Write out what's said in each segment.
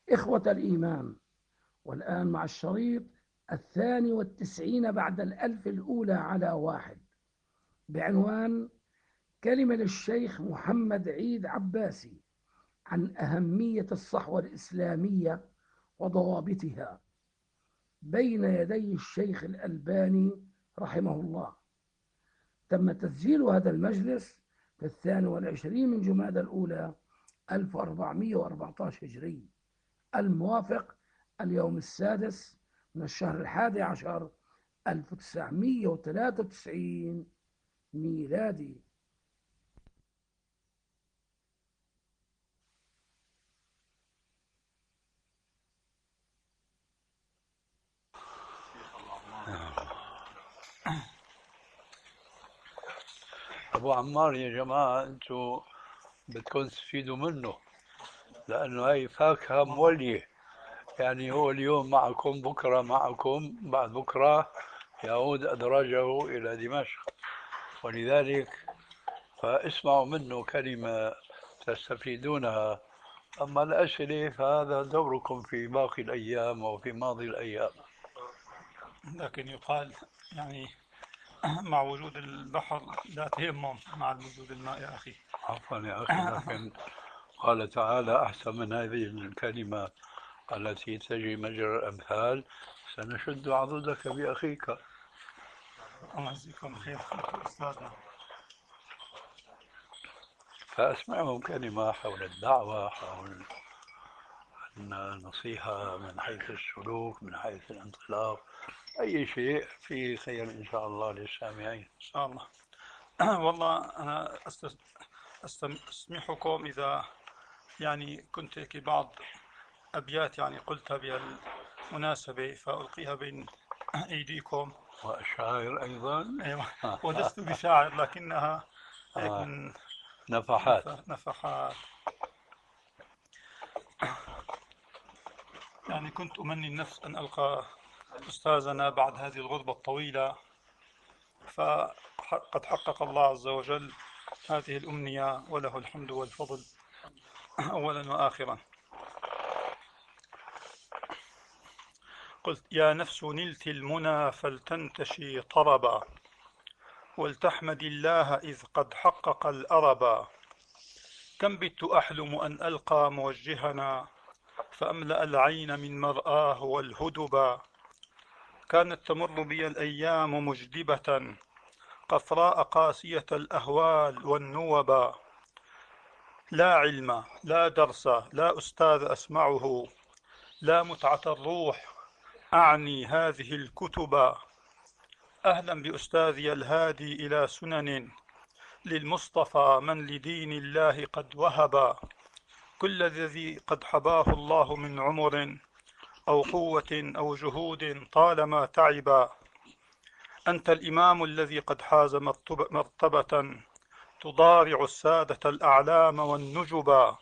إخوة الإيمان، والآن مع الشريط 92 بعد الألف الأولى على واحد، بعنوان كلمة للشيخ محمد عيد عباسي عن أهمية الصحوة الإسلامية وضوابطها، بين يدي الشيخ الألباني رحمه الله. تم تسجيل هذا المجلس في 22 من جمادى الأولى 1414 هجري، الموافق اليوم 6 من الشهر 11 1993 ميلادي. أبو عمار يا جماعة، أنتوا بدكم تستفيدوا منه، لأنه هاي فاكهة مولية. يعني هو اليوم معكم، بكرة معكم، بعد بكرة يعود أدراجه إلى دمشق، ولذلك فاسمعوا منه كلمة تستفيدونها. أما الأسئلة فهذا دوركم في باقي الأيام وفي ماضي الأيام. لكن يقال يعني مع وجود البحر لا تيمم مع وجود الماء يا أخي. عفوا يا أخي، لكن قال تعالى: أحسن من هذه الكلمة التي تجري مجرى الأمثال، سنشد عضدك بأخيك. الله يجزيكم خير أستاذنا. فأسمعهم كلمة حول الدعوة، حول النصيحة من حيث السلوك، من حيث الانطلاق، أي شيء فيه خير إن شاء الله للسامعين. إن شاء الله. والله أنا أستسمحكم إذا يعني كنت هيك بعض أبيات يعني قلتها بهالمناسبة فألقيها بين أيديكم. وأشاعر أيضا. أيوة. ولست بشاعر لكنها هيك من نفحات. نفحات. يعني كنت أمني النفس أن ألقى أستاذنا بعد هذه الغربة الطويلة، فقد حقق الله عز وجل هذه الأمنية وله الحمد والفضل أولا وآخرا. قلت: يا نفس نلت المنى فلتنتشي طربا، ولتحمد الله إذ قد حقق الأربا. كم بت أحلم أن ألقى موجهنا فأملأ العين من مرآه والهدبا. كانت تمر بي الأيام مجدبة قفراء قاسية الأهوال والنوبا. لا علم، لا درس، لا أستاذ أسمعه، لا متعة الروح أعني هذه الكتب. أهلا بأستاذي الهادي إلى سنن للمصطفى من لدين الله قد وهب. كل الذي قد حباه الله من عمر أو قوة أو جهود طالما تعبا. أنت الإمام الذي قد حاز مرتبة تضارع السادة الأعلام والنجبا.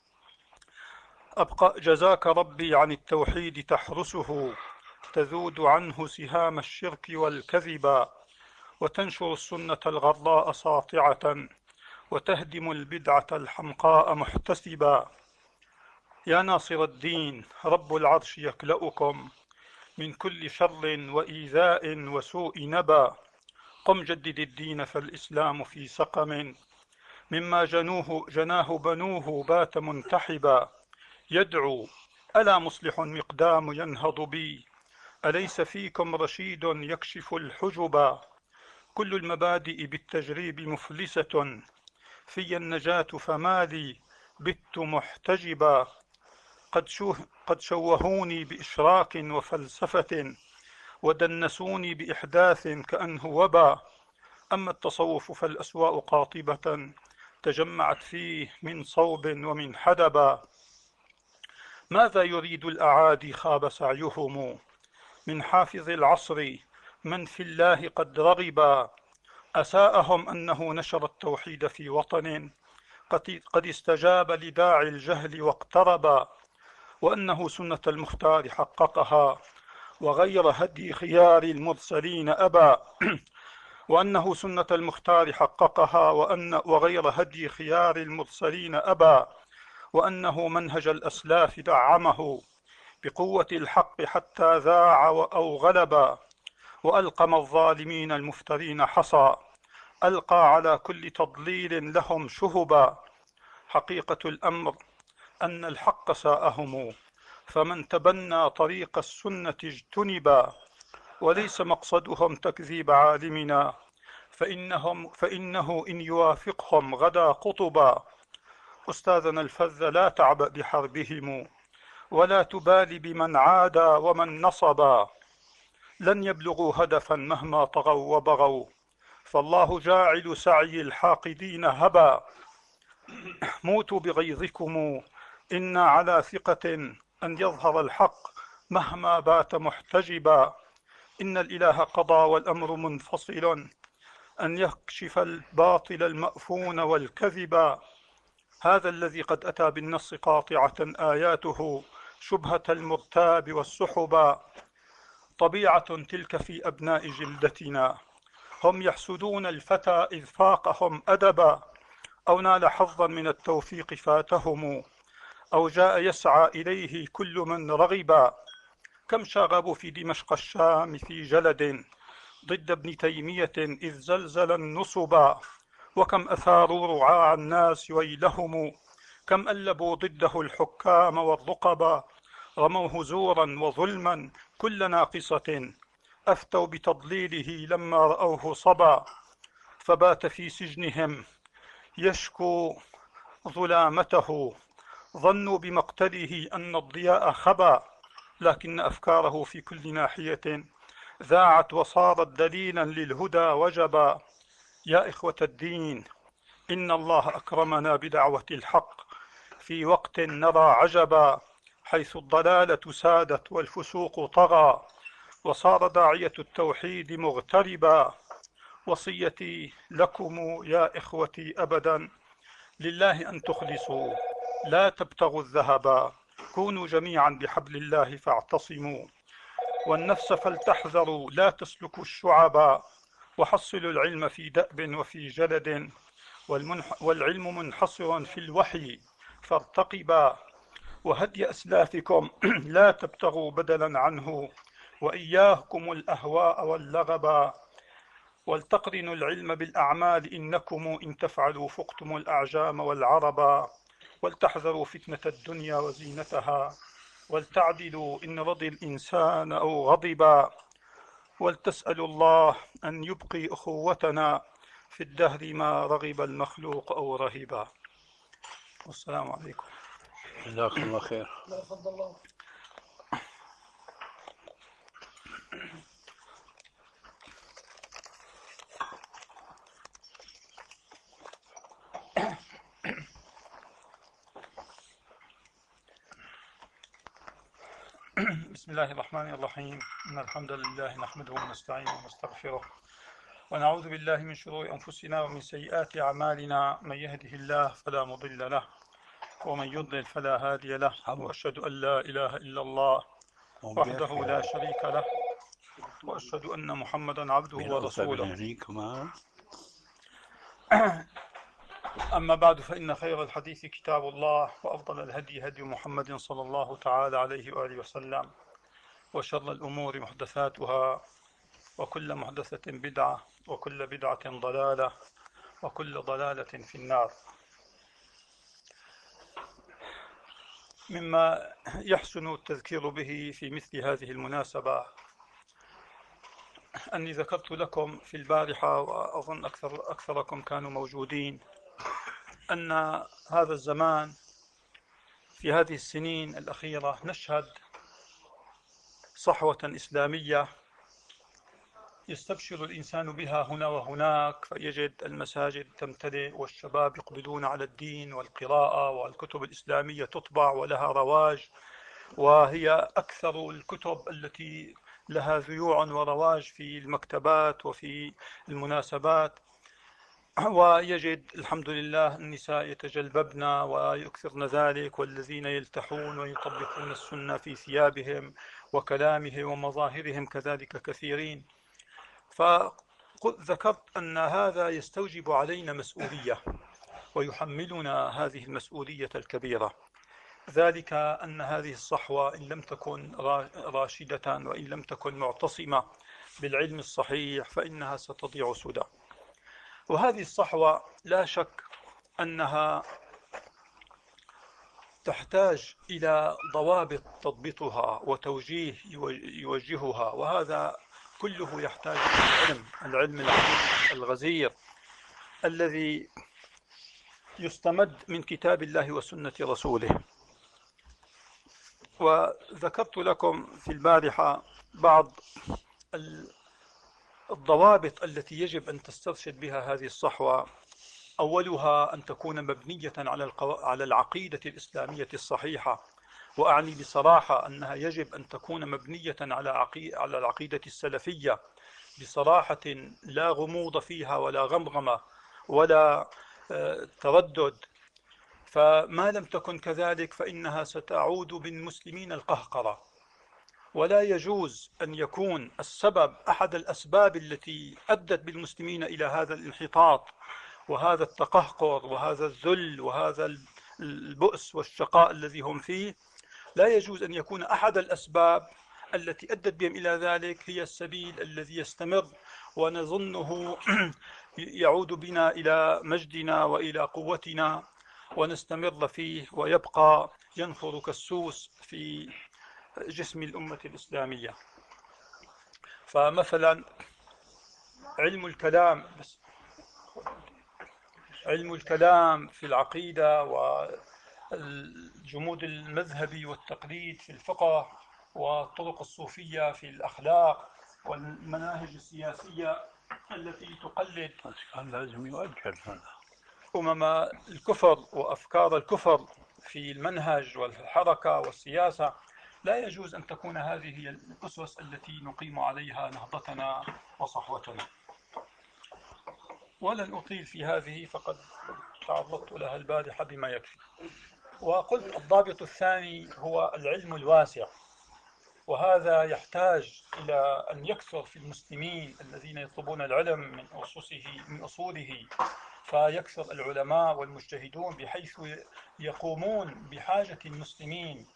أبقى جزاك ربي عن التوحيد تحرسه، تذود عنه سهام الشرك والكذبا، وتنشر السنة الغراء ساطعة، وتهدم البدعة الحمقاء محتسبا. يا ناصر الدين رب العرش يكلؤكم من كل شر وإيذاء وسوء نبا. قم جدد الدين فالإسلام في سقم، مما جناه بنوه بات منتحبا. يدعو: ألا مصلح مقدام ينهض بي، أليس فيكم رشيد يكشف الحجبا. كل المبادئ بالتجريب مفلسة، في النجاة فمالي بت محتجبا. قد شوهوني بإشراك وفلسفة، ودنسوني بإحداث كأنه وبا. أما التصوف فالأسواء قاطبة تجمعت فيه من صوب ومن حدبا. ماذا يريد الأعادي خاب سعيهم من حافظ العصر من في الله قد رغبا. أساءهم أنه نشر التوحيد في وطن قد استجاب لداعي الجهل واقتربا، وأنه سنة المختار حققها وغير هدي خيار المرسلين أبا. وأنه سنة المختار حققها وغير هدي خيار المرسلين أبا. وأنه منهج الأسلاف دعمه بقوة الحق حتى ذاع أو غلب، وألقم الظالمين المفترين حصى، ألقى على كل تضليل لهم شهبا. حقيقة الأمر أن الحق ساءهم، فمن تبنى طريق السنة اجتنبا، وليس مقصدهم تكذيب عالمنا، فإنه إن يوافقهم غدا قطبا. أستاذنا الفذ لا تعبأ بحربهم، ولا تبالي بمن عادى ومن نصبا، لن يبلغوا هدفا مهما طغوا وبغوا، فالله جاعل سعي الحاقدين هبا. موتوا بغيظكم، إن على ثقة أن يظهر الحق مهما بات محتجبا، إن الإله قضى والأمر منفصل، أن يكشف الباطل المأفون والكذبا. هذا الذي قد أتى بالنص قاطعة آياته شبهة المرتاب والسحبا. طبيعة تلك في أبناء جلدتنا، هم يحسدون الفتى إذ فاقهم أدبا، أو نال حظا من التوفيق فاتهم، أو جاء يسعى إليه كل من رغبا. كم شاغبوا في دمشق الشام في جلد ضد ابن تيمية إذ زلزل النصبا، وكم أثاروا رعاع الناس ويلهم، كم ألبوا ضده الحكام والرقبا، رموه زورا وظلما كل ناقصة، أفتوا بتضليله لما رأوه صبا، فبات في سجنهم يشكو ظلامته، ظنوا بمقتله أن الضياء خبا، لكن أفكاره في كل ناحية ذاعت وصارت دليلا للهدى وجبا. يا إخوة الدين، إن الله أكرمنا بدعوة الحق في وقت نرى عجبا، حيث الضلالة سادت والفسوق طغى، وصار داعية التوحيد مغتربا. وصيتي لكم يا إخوتي أبدا لله أن تخلصوا، لا تبتغوا الذهبا، كونوا جميعا بحبل الله فاعتصموا، والنفس فلتحذروا لا تسلكوا الشعبا، وحصلوا العلم في دأب وفي جلد، والعلم منحصر في الوحي فارتقبا، وهدي أسلافكم لا تبتغوا بدلا عنه، وإياكم الأهواء واللغبا، ولتقرنوا العلم بالأعمال إنكم إن تفعلوا فقتم الأعجام والعربا، ولتحذروا فتنة الدنيا وزينتها، ولتعدلوا إن رضي الإنسان أو غضبا، ولتسألوا الله أن يبقي أخوتنا في الدهر ما رغب المخلوق أو رهبا. والسلام عليكم. جزاكم الله خير. بسم الله الرحمن الرحيم، إن الحمد لله نحمده ونستعينه ونستغفره، ونعوذ بالله من شرور أنفسنا ومن سيئات أعمالنا، من يهده الله فلا مضل له ومن يضلل فلا هادي له، وأشهد أن لا إله إلا الله وحده لا شريك له، وأشهد أن محمدا عبده ورسوله. أما بعد، فإن خير الحديث كتاب الله، وأفضل الهدي هدي محمد صلى الله تعالى عليه وآله وسلم، وشر الأمور محدثاتها، وكل محدثة بدعة، وكل بدعة ضلالة، وكل ضلالة في النار. مما يحسن التذكير به في مثل هذه المناسبة أني ذكرت لكم في البارحة، وأظن أكثركم كانوا موجودين، أن هذا الزمان في هذه السنين الأخيرة نشهد صحوة إسلامية يستبشر الإنسان بها هنا وهناك، فيجد المساجد تمتلئ والشباب يقبلون على الدين والقراءة، والكتب الإسلامية تطبع ولها رواج، وهي أكثر الكتب التي لها ذيوع ورواج في المكتبات وفي المناسبات. ويجد الحمد لله النساء يتجلببن ويكثرن ذلك، والذين يلتحون ويطبقون السنة في ثيابهم وكلامهم ومظاهرهم كذلك كثيرين. فذكرت أن هذا يستوجب علينا مسؤولية، ويحملنا هذه المسؤولية الكبيرة، ذلك أن هذه الصحوة إن لم تكن راشدة وإن لم تكن معتصمة بالعلم الصحيح فإنها ستضيع سدى. وهذه الصحوة لا شك أنها تحتاج إلى ضوابط تضبطها وتوجيه يوجهها، وهذا كله يحتاج إلى العلم العميق الغزير الذي يستمد من كتاب الله وسنة رسوله. وذكرت لكم في البارحة بعض الضوابط التي يجب أن تسترشد بها هذه الصحوة. أولها أن تكون مبنية على العقيدة الإسلامية الصحيحة، وأعني بصراحة أنها يجب أن تكون مبنية على العقيدة السلفية بصراحة، لا غموض فيها ولا غمغمة ولا تردد. فما لم تكن كذلك فإنها ستعود بالمسلمين القهقرة، ولا يجوز أن يكون السبب أحد الأسباب التي أدت بالمسلمين إلى هذا الانحطاط وهذا التقهقر وهذا الذل وهذا البؤس والشقاء الذي هم فيه. لا يجوز أن يكون أحد الأسباب التي أدت بهم إلى ذلك هي السبيل الذي يستمر ونظنه يعود بنا إلى مجدنا وإلى قوتنا ونستمر فيه ويبقى ينفر كالسوس في جسم الأمة الإسلامية. فمثلا علم الكلام في العقيدة والجمود المذهبي والتقليد في الفقه والطرق الصوفية في الأخلاق والمناهج السياسية التي تقلد كان لازم يؤجل هذا أمم الكفر وأفكار الكفر في المنهج والحركة والسياسة. لا يجوز أن تكون هذه هي الأسس التي نقيم عليها نهضتنا وصحوتنا. ولن أطيل في هذه، فقد تعرضت لها البارحة بما يكفي. وقلت الضابط الثاني هو العلم الواسع، وهذا يحتاج إلى أن يكثر في المسلمين الذين يطلبون العلم من أصوله، فيكثر العلماء والمجتهدون بحيث يقومون بحاجة المسلمين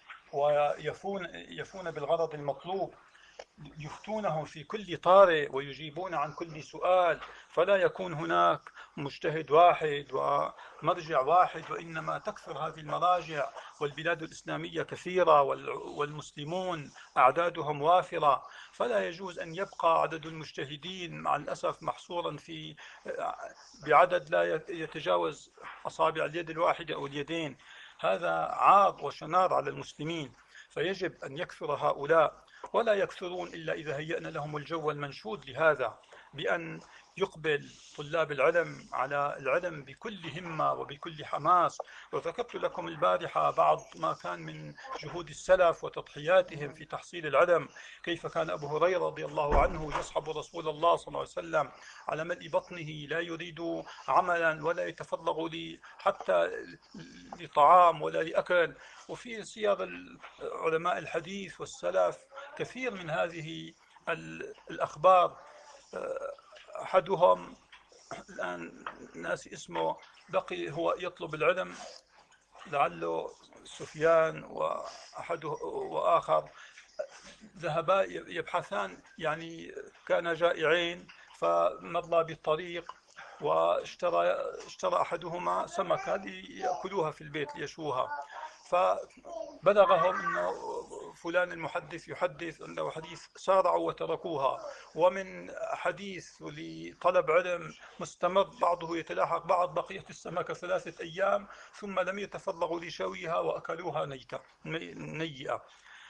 ويفون بالغرض المطلوب، يفتونه في كل طارئ ويجيبون عن كل سؤال، فلا يكون هناك مجتهد واحد ومرجع واحد، وإنما تكثر هذه المراجع، والبلاد الإسلامية كثيرة والمسلمون أعدادهم وافرة. فلا يجوز أن يبقى عدد المجتهدين مع الأسف محصورا بعدد لا يتجاوز أصابع اليد الواحدة أو اليدين. هذا عار وشنار على المسلمين، فيجب أن يكثر هؤلاء، ولا يكثرون إلا إذا هيأنا لهم الجو المنشود لهذا، بأن يقبل طلاب العلم على العلم بكل همة وبكل حماس. وذكرت لكم البارحة بعض ما كان من جهود السلف وتضحياتهم في تحصيل العلم، كيف كان أبو هريرة رضي الله عنه يصحب رسول الله صلى الله عليه وسلم على ملء بطنه، لا يريد عملا ولا يتفرغ حتى لطعام ولا لأكل. وفي سير علماء الحديث والسلف كثير من هذه الأخبار. أحدهم الآن ناسي اسمه، بقي هو يطلب العلم، لعله سفيان وآخر، ذهبا يبحثان، يعني كان جائعين فمضى بالطريق واشترى أحدهما سمكة ليأكلوها في البيت ليشوها، فبلغهم أنه فلان المحدث يحدث أنه حديث، سارعوا وتركوها. ومن حديث لطلب علم مستمر بعضه يتلاحق بعض، بقيت السمكة 3 أيام ثم لم يتفرغوا لشويها وأكلوها نيئة.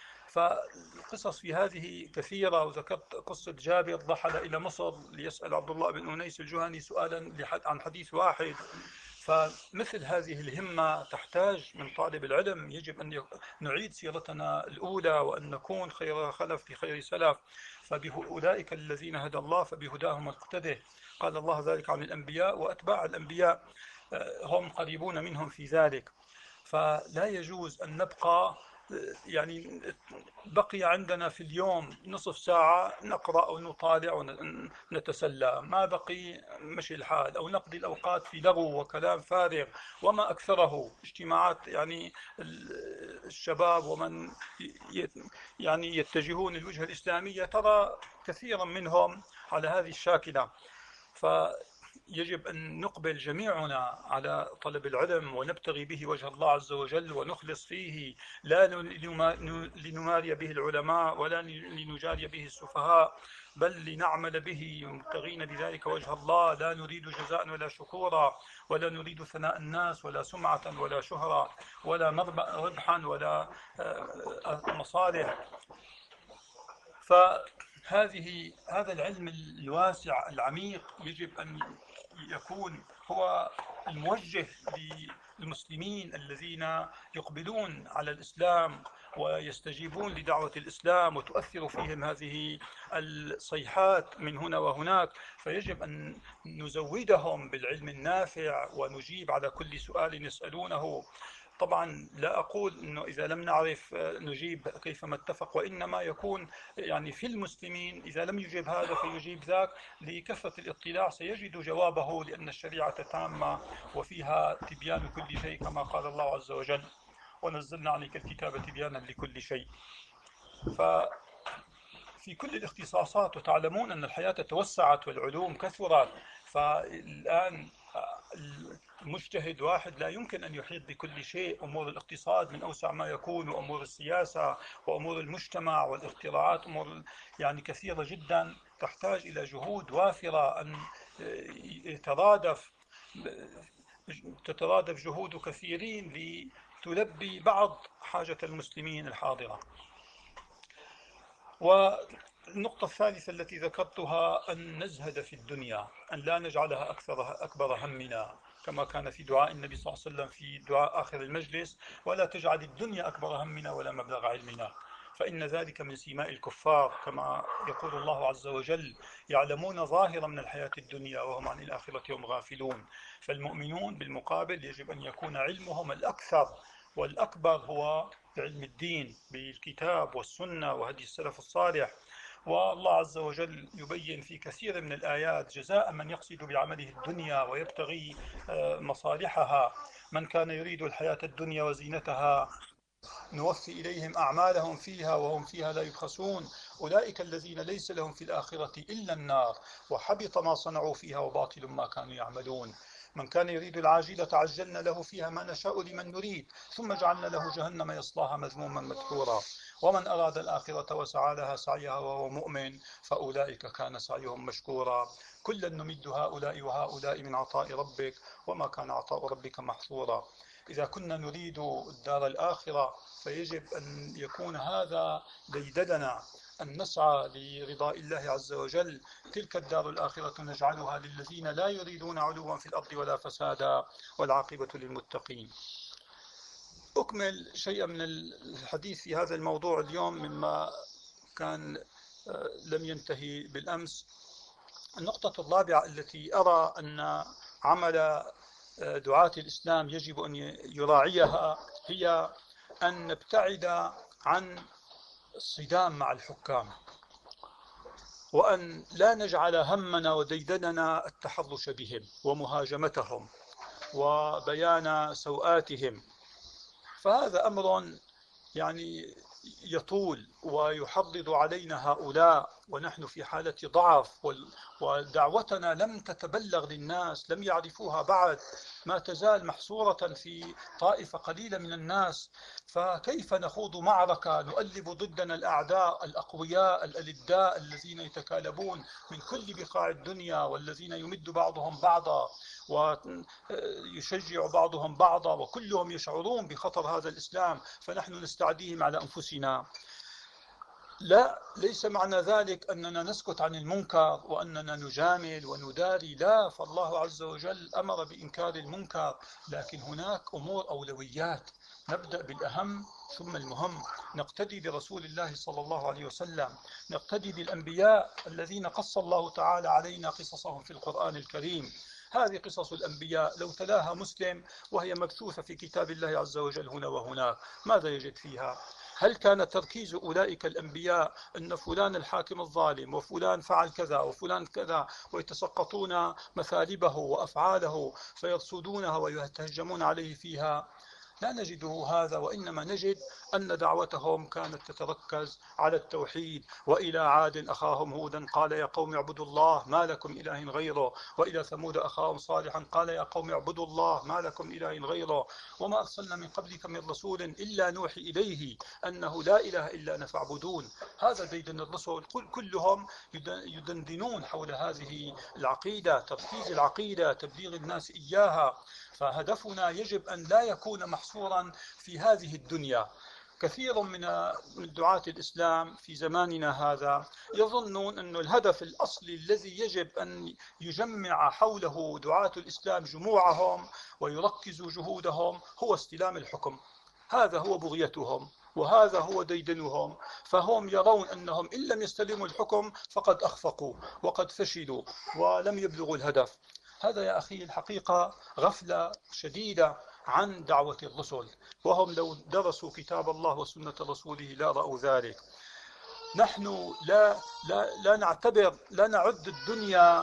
فالقصص في هذه كثيرة. وذكرت قصة جابر رحل إلى مصر ليسأل عبد الله بن أنيس الجهني سؤالا عن حديث واحد. فمثل هذه الهمة تحتاج من طالب العلم. يجب أن نعيد سيرتنا الأولى وأن نكون خير خلف لخير سلف، فبأولئك الذين هدى الله فبهداهم اقتده. قال الله ذلك عن الأنبياء، وأتباع الأنبياء هم قريبون منهم في ذلك. فلا يجوز أن نبقى يعني بقي عندنا في اليوم نصف ساعة نقرأ أو نطالع ونتسلى، ما بقي مشي الحال، أو نقضي الأوقات في لغو وكلام فارغ وما أكثره. اجتماعات يعني الشباب ومن يعني يتجهون للوجهة الإسلامية ترى كثيرا منهم على هذه الشاكلة. فيجب أن نقبل جميعنا على طلب العلم ونبتغي به وجه الله عز وجل ونخلص فيه، لا لنماري به العلماء ولا لنجاري به السفهاء، بل لنعمل به مبتغين بذلك وجه الله، لا نريد جزاء ولا شكورا، ولا نريد ثناء الناس ولا سمعة ولا شهرة ولا ربحا ولا مصالح. هذا العلم الواسع العميق يجب أن يكون هو الموجه للمسلمين الذين يقبلون على الإسلام ويستجيبون لدعوة الإسلام وتؤثر فيهم هذه الصيحات من هنا وهناك. فيجب أن نزودهم بالعلم النافع ونجيب على كل سؤال يسألونه. طبعا لا أقول أنه إذا لم نعرف نجيب كيفما اتفق، وإنما يكون يعني في المسلمين إذا لم يجيب هذا فيجيب ذاك، لكثرة الاطلاع سيجد جوابه، لأن الشريعة تامة وفيها تبيان كل شيء كما قال الله عز وجل: ونزلنا عليك الكتاب تبيانا لكل شيء. في كل الاختصاصات، وتعلمون أن الحياة توسعت والعلوم كثرت، فالآن المجتهد واحد لا يمكن أن يحيط بكل شيء. أمور الاقتصاد من أوسع ما يكون، وأمور السياسة وأمور المجتمع والاختراعات أمور يعني كثيرة جدا تحتاج إلى جهود وافرة أن تترادف جهود كثيرين لتلبي بعض حاجة المسلمين الحاضرة. والنقطة الثالثة التي ذكرتها أن نزهد في الدنيا، أن لا نجعلها أكبر همنا، كما كان في دعاء النبي صلى الله عليه وسلم في دعاء آخر المجلس: ولا تجعل الدنيا أكبر همنا ولا مبلغ علمنا، فإن ذلك من سيماء الكفار، كما يقول الله عز وجل: يعلمون ظاهرا من الحياة الدنيا وهم عن الآخرة هم غافلون. فالمؤمنون بالمقابل يجب أن يكون علمهم الأكثر والأكبر هو بعلم الدين، بالكتاب والسنة وهدي السلف الصالح. والله عز وجل يبين في كثير من الآيات جزاء من يقصد بعمله الدنيا ويبتغي مصالحها: من كان يريد الحياة الدنيا وزينتها نوفي إليهم أعمالهم فيها وهم فيها لا يبخسون، أولئك الذين ليس لهم في الآخرة إلا النار وحبط ما صنعوا فيها وباطل ما كانوا يعملون. من كان يريد العاجلة عجلنا له فيها ما نشاء لمن نريد ثم جعلنا له جهنم يصلاها مذموما مدحورا. ومن أراد الآخرة وسعى لها سعيها وهو مؤمن فأولئك كان سعيهم مشكورا. كلا نمد هؤلاء وهؤلاء من عطاء ربك وما كان عطاء ربك محظورا. إذا كنا نريد الدار الآخرة فيجب أن يكون هذا ديدننا، أن نسعى لرضاء الله عز وجل. تلك الدار الآخرة نجعلها للذين لا يريدون علوا في الأرض ولا فسادا والعاقبة للمتقين. أكمل شيئا من الحديث في هذا الموضوع اليوم مما كان لم ينتهي بالأمس. النقطة الرابعة التي أرى أن عمل دعاة الإسلام يجب أن يراعيها هي أن نبتعد عن الصدام مع الحكام، وأن لا نجعل همنا وديدننا التحرش بهم ومهاجمتهم وبيان سوءاتهم. فهذا أمر يعني يطول ويحضض علينا هؤلاء، ونحن في حالة ضعف، ودعوتنا لم تتبلغ للناس، لم يعرفوها بعد، ما تزال محصورة في طائفة قليلة من الناس. فكيف نخوض معركة نؤلب ضدنا الأعداء الأقوياء الألداء الذين يتكالبون من كل بقاع الدنيا، والذين يمد بعضهم بعضا ويشجع بعضهم بعضا، وكلهم يشعرون بخطر هذا الإسلام، فنحن نستعديهم على أنفسنا؟ لا، ليس معنى ذلك أننا نسكت عن المنكر وأننا نجامل ونداري، لا، فالله عز وجل أمر بإنكار المنكر، لكن هناك أمور أولويات. نبدأ بالأهم ثم المهم، نقتدي برسول الله صلى الله عليه وسلم، نقتدي بالأنبياء الذين قص الله تعالى علينا قصصهم في القرآن الكريم، هذه قصص الأنبياء لو تلاها مسلم وهي مبثوثة في كتاب الله عز وجل هنا وهناك، ماذا يجد فيها؟ هل كان تركيز أولئك الأنبياء أن فلان الحاكم الظالم وفلان فعل كذا وفلان كذا، ويتسقطون مثالبه وأفعاله فيرصدونها ويتهجمون عليه فيها؟ لا نجده هذا، وإنما نجد أن دعوتهم كانت تتركز على التوحيد. وإلى عاد أخاهم هودا قال يا قوم اعبدوا الله ما لكم إله غيره، وإلى ثمود أخاهم صالحا قال يا قوم اعبدوا الله ما لكم إله غيره، وما أرسلنا من قبلك من رسول إلا نوحي إليه أنه لا إله إلا أنا فاعبدون. هذا ديدن الرسل كلهم يدندنون حول هذه العقيدة، تركيز العقيدة، تبليغ الناس إياها. فهدفنا يجب أن لا يكون محصورا في هذه الدنيا. كثير من دعاة الإسلام في زماننا هذا يظنون أن الهدف الأصلي الذي يجب أن يجمع حوله دعاة الإسلام جموعهم ويركزوا جهودهم هو استلام الحكم. هذا هو بغيتهم وهذا هو ديدنهم. فهم يرون أنهم إن لم يستلموا الحكم فقد أخفقوا وقد فشلوا ولم يبلغوا الهدف. هذا يا أخي الحقيقة غفلة شديدة عن دعوة الرسل، وهم لو درسوا كتاب الله وسنة رسوله لا رأوا ذلك. نحن لا نعد الدنيا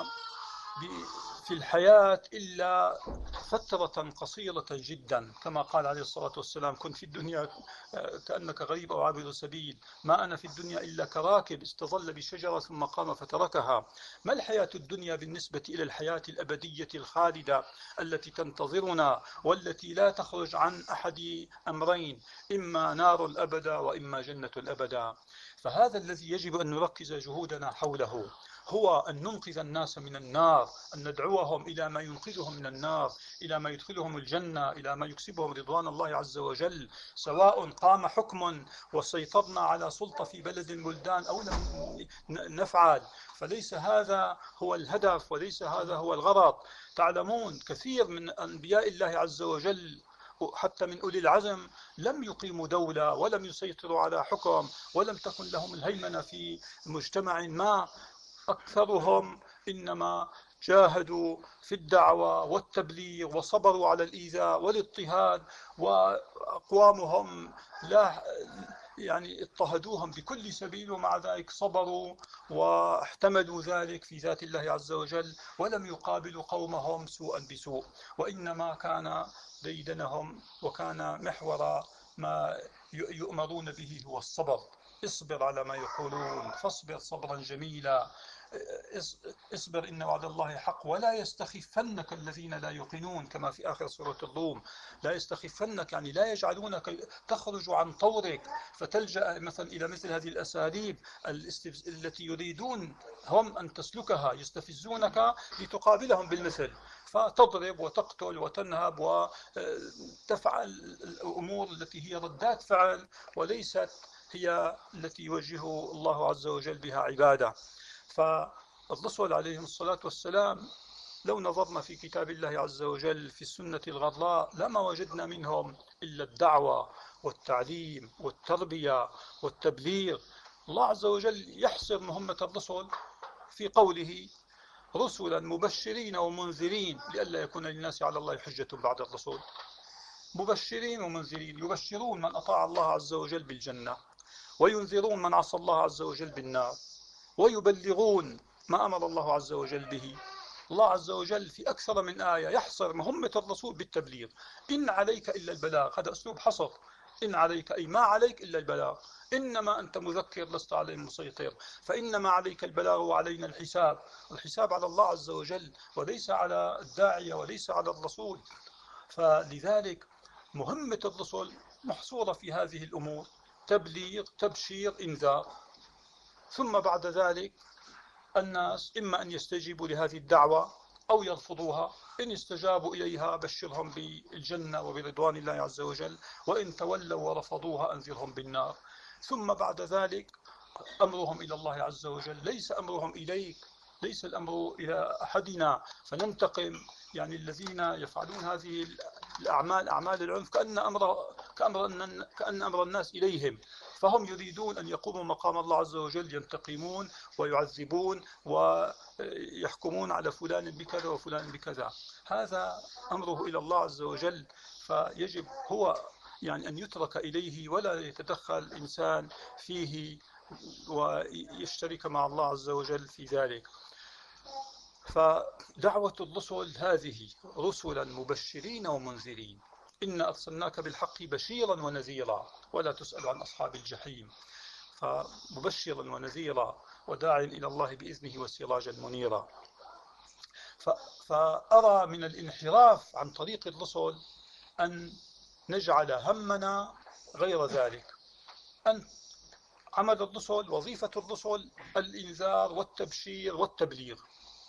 في الحياة إلا فترة قصيرة جدا، كما قال عليه الصلاة والسلام كن في الدنيا كأنك غريب أو عابر سبيل، ما أنا في الدنيا إلا كراكب استظل بشجرة ثم قام فتركها. ما الحياة الدنيا بالنسبة إلى الحياة الأبدية الخالدة التي تنتظرنا والتي لا تخرج عن أحد أمرين، إما نار الأبد وإما جنة الأبد. فهذا الذي يجب أن نركز جهودنا حوله، هو أن ننقذ الناس من النار، أن ندعوهم إلى ما ينقذهم من النار، إلى ما يدخلهم الجنة، إلى ما يكسبهم رضوان الله عز وجل، سواء قام حكم وسيطرنا على سلطة في بلد البلدان أو لم نفعل. فليس هذا هو الهدف وليس هذا هو الغرض. تعلمون كثير من أنبياء الله عز وجل حتى من أولي العزم لم يقيموا دولة ولم يسيطروا على حكم ولم تكن لهم الهيمنة في مجتمع ما. أكثرهم إنما جاهدوا في الدعوة والتبليغ وصبروا على الإيذاء والاضطهاد، وأقوامهم لا اضطهدوهم بكل سبيل، ومع ذلك صبروا واحتملوا ذلك في ذات الله عز وجل ولم يقابلوا قومهم سوءا بسوء. وإنما كان ديدنهم وكان محور ما يؤمرون به هو الصبر. اصبر على ما يقولون فاصبر صبرا جميلا، اصبر إن وعد الله حق ولا يستخفنك الذين لا يوقنون، كما في آخر سورة الروم. لا يستخفنك يعني لا يجعلونك تخرج عن طورك فتلجأ مثلا إلى مثل هذه الأساليب التي يريدون هم أن تسلكها، يستفزونك لتقابلهم بالمثل، فتضرب وتقتل وتنهب وتفعل الأمور التي هي ردات فعل وليست هي التي يوجه الله عز وجل بها عباده. فالرسل عليهم الصلاة والسلام لو نظرنا في كتاب الله عز وجل في السنة الغراء لما وجدنا منهم إلا الدعوة والتعليم والتربية والتبليغ. الله عز وجل يحصر مهمة الرسل في قوله رسلا مبشرين ومنذرين لئلا يكون للناس على الله حجة بعد الرسول. مبشرين ومنذرين، يبشرون من أطاع الله عز وجل بالجنة وينذرون من عصى الله عز وجل بالنار، ويبلغون ما أمر الله عز وجل به. الله عز وجل في أكثر من آية يحصر مهمة الرسول بالتبليغ. إن عليك إلا البلاغ، هذا أسلوب حصر. إن عليك أي ما عليك إلا البلاغ، إنما أنت مذكر لست عليهم مسيطر، فإنما عليك البلاغ وعلينا الحساب. الحساب على الله عز وجل وليس على الداعية وليس على الرسول. فلذلك مهمة الرسل محصورة في هذه الأمور: تبليغ، تبشير، إنذار. ثم بعد ذلك الناس إما أن يستجيبوا لهذه الدعوة أو يرفضوها. إن استجابوا إليها بشرهم بالجنة وبرضوان الله عز وجل، وإن تولوا ورفضوها أنذرهم بالنار. ثم بعد ذلك أمرهم إلى الله عز وجل، ليس أمرهم إليك، ليس الأمر إلى أحدنا فننتقم. الذين يفعلون هذه الأعمال أعمال العنف كأن أمر الناس إليهم، فهم يريدون أن يقوموا مقام الله عز وجل، ينتقمون ويعذبون ويحكمون على فلان بكذا وفلان بكذا. هذا أمره إلى الله عز وجل، فيجب هو يعني أن يترك إليه ولا يتدخل الإنسان فيه ويشترك مع الله عز وجل في ذلك. فدعوة الرسل هذه رسلا مبشرين ومنذرين، إنا أرسلناك بالحق بشيرا ونذيرا ولا تسأل عن أصحاب الجحيم. فمبشرا ونذيرا وداعيا إلى الله بإذنه وسراجا منيرا. فأرى من الانحراف عن طريق الرسل أن نجعل همنا غير ذلك، أن عمل الرسل وظيفة الرسل الإنذار والتبشير والتبليغ.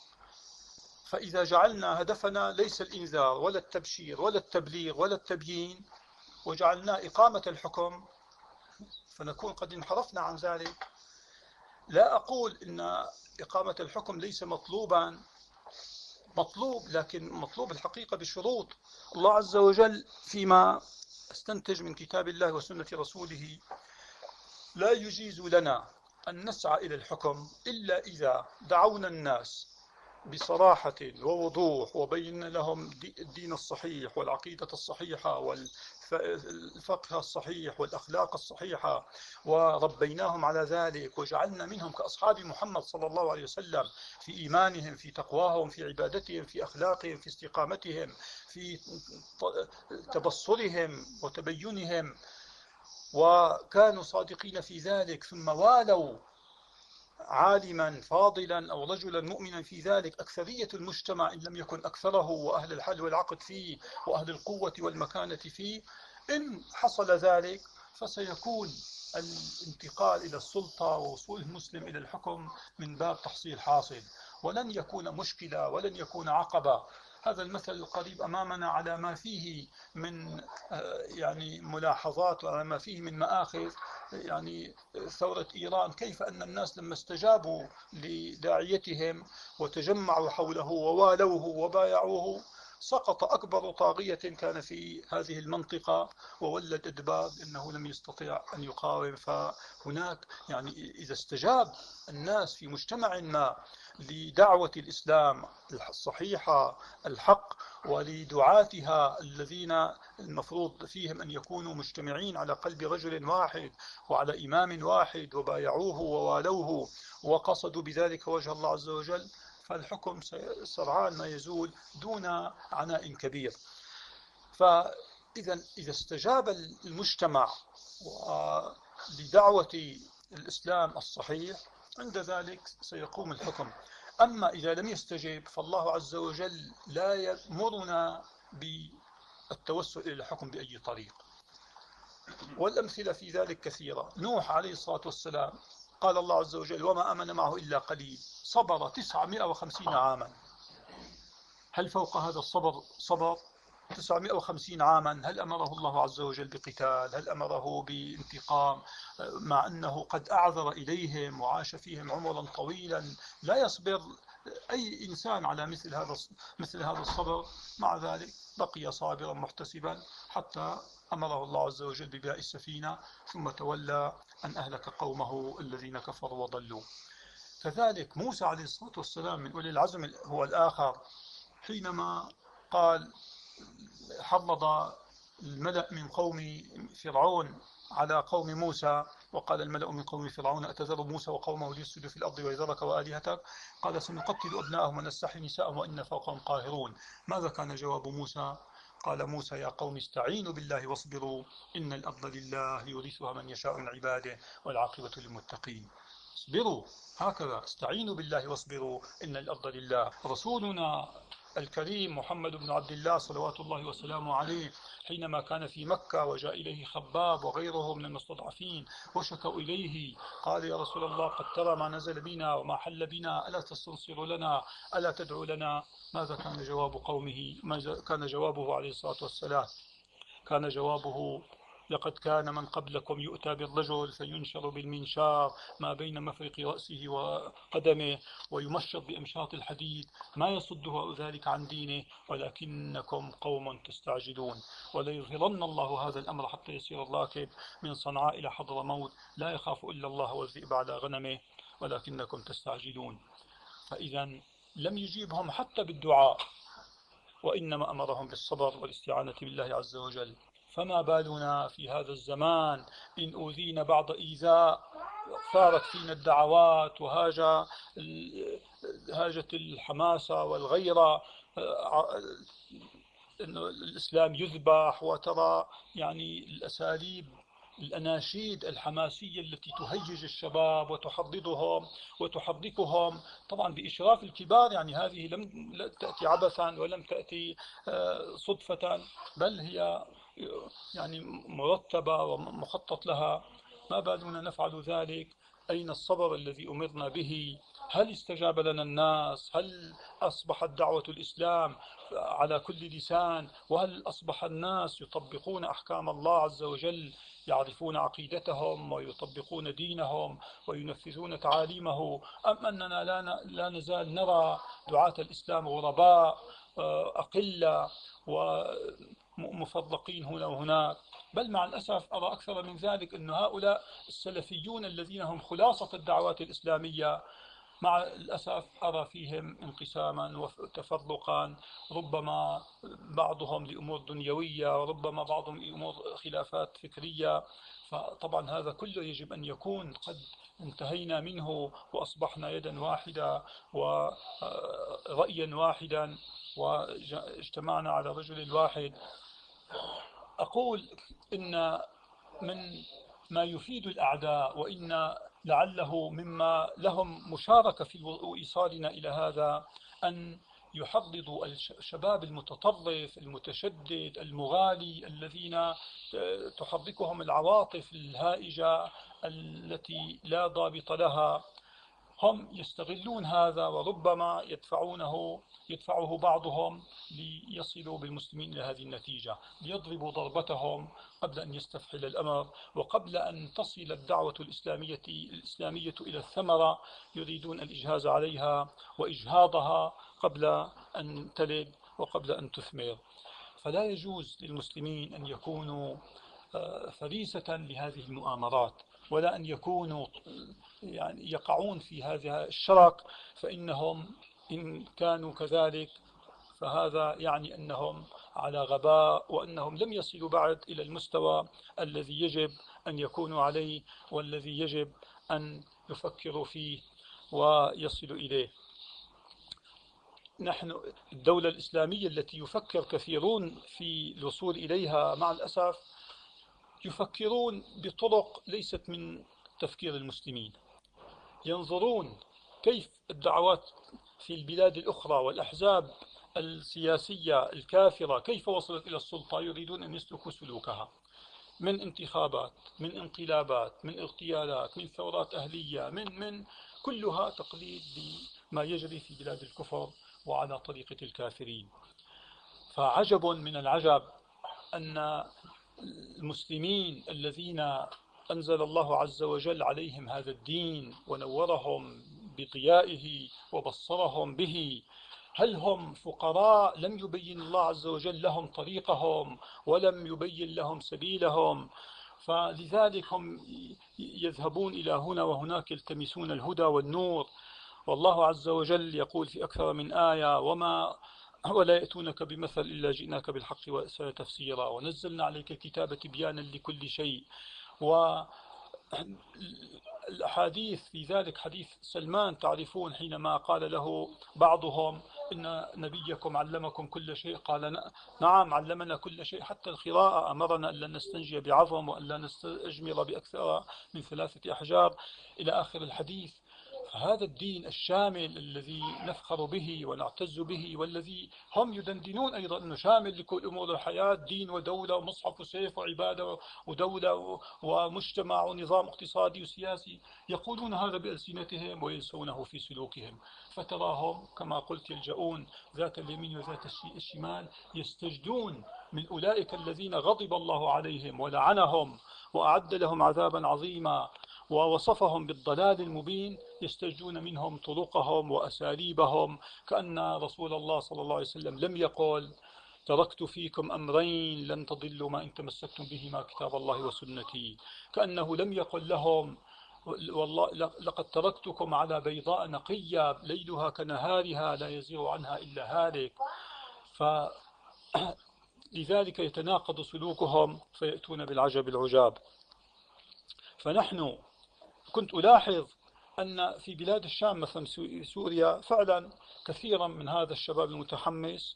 فإذا جعلنا هدفنا ليس الإنذار ولا التبشير ولا التبليغ ولا التبيين وجعلنا إقامة الحكم، فنكون قد انحرفنا عن ذلك. لا أقول إن إقامة الحكم ليس مطلوبا، مطلوب، لكن مطلوب الحقيقة بشروط. الله عز وجل فيما استنتج من كتاب الله وسنة رسوله لا يجيز لنا أن نسعى إلى الحكم إلا إذا دعونا الناس بصراحة ووضوح وبين لهم الدين الصحيح والعقيدة الصحيحة والفقه الصحيح والأخلاق الصحيحة، وربيناهم على ذلك وجعلنا منهم كأصحاب محمد صلى الله عليه وسلم في إيمانهم، في تقواهم، في عبادتهم، في أخلاقهم، في استقامتهم، في تبصرهم وتبينهم، وكانوا صادقين في ذلك، ثم والوا عالما فاضلا أو رجلا مؤمنا في ذلك أكثرية المجتمع إن لم يكن أكثره، وأهل الحل والعقد فيه وأهل القوة والمكانة فيه، إن حصل ذلك فسيكون الانتقال إلى السلطة ووصول المسلم إلى الحكم من باب تحصيل حاصل، ولن يكون مشكلة ولن يكون عقبة. هذا المثل القريب أمامنا على ما فيه من يعني ملاحظات وعلى ما فيه من مآخذ يعني ثورة إيران، كيف أن الناس لما استجابوا لداعيتهم وتجمعوا حوله ووالوه وبايعوه سقط أكبر طاغية كان في هذه المنطقة وولد إدبار أنه لم يستطيع أن يقاوم. فهناك يعني إذا استجاب الناس في مجتمع ما لدعوة الإسلام الصحيحة الحق ولدعاتها الذين المفروض فيهم أن يكونوا مجتمعين على قلب رجل واحد وعلى إمام واحد وبايعوه ووالوه وقصدوا بذلك وجه الله عز وجل، فالحكم سرعان ما يزول دون عناء كبير. فإذا استجاب المجتمع لدعوة الإسلام الصحيح عند ذلك سيقوم الحكم. أما إذا لم يستجب فالله عز وجل لا يأمرنا بالتوسل إلى الحكم بأي طريق، والأمثلة في ذلك كثيرة. نوح عليه الصلاة والسلام قال الله عز وجل وما آمن معه إلا قليل، صبر 950 عاما. هل فوق هذا الصبر صبر 950 عاما؟ هل أمره الله عز وجل بقتال؟ هل أمره بانتقام؟ مع أنه قد أعذر إليهم وعاش فيهم عمرا طويلا. لا يصبر أي إنسان على مثل هذا الصبر، مع ذلك بقي صابرا محتسبا حتى أمره الله عز وجل ببناء السفينة، ثم تولى أن أهلك قومه الذين كفروا وضلوا. كذلك موسى عليه الصلاة والسلام من أولي العزم هو الآخر، حينما قال حرض الملأ من قوم فرعون على قوم موسى، وقال الملأ من قوم فرعون أتذر موسى وقومه ليفسدوا في الأرض ويذرك وآلهتك، قال سنقتل أبناءهم ونستحيي نساءهم وإنا فوقهم قاهرون. ماذا كان جواب موسى؟ قال موسى يا قوم استعينوا بالله واصبروا إن الأرض لله يورثها من يشاء من عباده والعاقبة للمتقين. اصبروا، هكذا استعينوا بالله واصبروا إن الأرض لله. رسولنا الكريم محمد بن عبد الله صلوات الله وسلامه عليه حينما كان في مكة وجاء إليه خباب وغيره من المستضعفين وشكوا إليه، قال يا رسول الله قد ترى ما نزل بنا وما حل بنا، ألا تستنصر لنا، ألا تدعو لنا؟ ماذا كان جواب قومه؟ ماذا كان جوابه عليه الصلاة والسلام؟ كان جوابه لقد كان من قبلكم يؤتى بالرجل فينشر بالمنشار ما بين مفرق رأسه وقدمه ويمشط بأمشاط الحديد ما يصده ذلك عن دينه ولكنكم قوم تستعجلون. وليظهرن الله هذا الأمر حتى يسير الراكب من صنعاء إلى حضرموت لا يخاف إلا الله والذئب على غنمه ولكنكم تستعجلون. فإذا لم يجيبهم حتى بالدعاء وإنما أمرهم بالصبر والاستعانة بالله عز وجل. فما بالنا في هذا الزمان إن أوذينا بعض إيذاء ثارت فينا الدعوات هاجت الحماسة والغيرة أن الإسلام يذبح، وترى يعني الأساليب الأناشيد الحماسية التي تهيج الشباب وتحضضهم وتحركهم طبعا بإشراف الكبار. يعني هذه لم تأتي عبثا ولم تأتي صدفة، بل هي يعني مرتبة ومخطط لها. ما بالنا نفعل ذلك؟ أين الصبر الذي أمرنا به؟ هل استجاب لنا الناس؟ هل أصبحت دعوة الإسلام على كل لسان؟ وهل أصبح الناس يطبقون أحكام الله عز وجل، يعرفون عقيدتهم ويطبقون دينهم وينفذون تعاليمه؟ أم أننا لا نزال نرى دعاة الإسلام غرباء أقلة ومفرقين هنا وهناك؟ بل مع الأسف أرى أكثر من ذلك أن هؤلاء السلفيون الذين هم خلاصة الدعوات الإسلامية مع الأسف أرى فيهم انقساما وتفرقا، ربما بعضهم لأمور دنيوية وربما بعضهم لأمور خلافات فكرية. فطبعا هذا كله يجب أن يكون قد انتهينا منه وأصبحنا يدا واحدة ورأيا واحدا واجتمعنا على رجل واحد. أقول إن من ما يفيد الأعداء وإن لعله مما لهم مشاركة في إيصالنا إلى هذا أن يحضضوا الشباب المتطرف المتشدد المغالي الذين تحركهم العواطف الهائجة التي لا ضابط لها. هم يستغلون هذا وربما يدفعه بعضهم ليصلوا بالمسلمين إلى هذه النتيجة، ليضربوا ضربتهم قبل أن يستفحل الأمر وقبل أن تصل الدعوة الإسلامية إلى الثمرة. يريدون الإجهاز عليها وإجهاضها قبل أن تلد وقبل أن تثمر. فلا يجوز للمسلمين أن يكونوا فريسة لهذه المؤامرات، ولا أن يكونوا يعني يقعون في هذا الشرك، فإنهم إن كانوا كذلك فهذا يعني أنهم على غباء وأنهم لم يصلوا بعد إلى المستوى الذي يجب أن يكونوا عليه والذي يجب أن يفكروا فيه ويصلوا إليه. نحن الدولة الإسلامية التي يفكر كثيرون في الوصول إليها مع الأسف يفكرون بطرق ليست من تفكير المسلمين. ينظرون كيف الدعوات في البلاد الأخرى والأحزاب السياسية الكافرة كيف وصلت إلى السلطة، يريدون أن يسلكوا سلوكها من انتخابات، من انقلابات، من اغتيالات، من ثورات أهلية، من كلها تقليد لما يجري في بلاد الكفر وعلى طريقة الكافرين. فعجب من العجب أن المسلمين الذين أنزل الله عز وجل عليهم هذا الدين ونورهم بضيائه وبصرهم به، هل هم فقراء لم يبين الله عز وجل لهم طريقهم ولم يبين لهم سبيلهم؟ فلذلك هم يذهبون إلى هنا وهناك يلتمسون الهدى والنور. والله عز وجل يقول في أكثر من آية: ولا يأتونك بمثل إلا جئناك بالحق وأحسن تفسيرا ونزلنا عليك الكتاب تبيانا لكل شيء. والأحاديث في ذلك حديث سلمان تعرفون حينما قال له بعضهم: إن نبيكم علمكم كل شيء، قال: نعم علمنا كل شيء حتى القراءة، أمرنا أن لا نستنجي بعظم وأن لا نستجمر بأكثر من 3 أحجار إلى آخر الحديث. فهذا الدين الشامل الذي نفخر به ونعتز به والذي هم يدندنون أيضا أنه شامل لكل أمور الحياة، دين ودولة ومصحف وسيف وعبادة ودولة ومجتمع ونظام اقتصادي وسياسي، يقولون هذا بألسنتهم وينسونه في سلوكهم. فتراهم كما قلت يلجؤون ذات اليمين وذات الشمال، يستجدون من أولئك الذين غضب الله عليهم ولعنهم وأعد لهم عذابا عظيما ووصفهم بالضلال المبين يستجدون منهم طرقهم وأساليبهم، كأن رسول الله صلى الله عليه وسلم لم يقل تركت فيكم أمرين لن تضلوا ما إن تمسكتم بهما كتاب الله وسنتي، كأنه لم يقل لهم والله لقد تركتكم على بيضاء نقية ليلها كنهارها لا يزيغ عنها إلا هالك. فلذلك يتناقض سلوكهم فيأتون بالعجب العجاب. فنحن كنت ألاحظ أن في بلاد الشام مثلا سوريا فعلا كثيرا من هذا الشباب المتحمس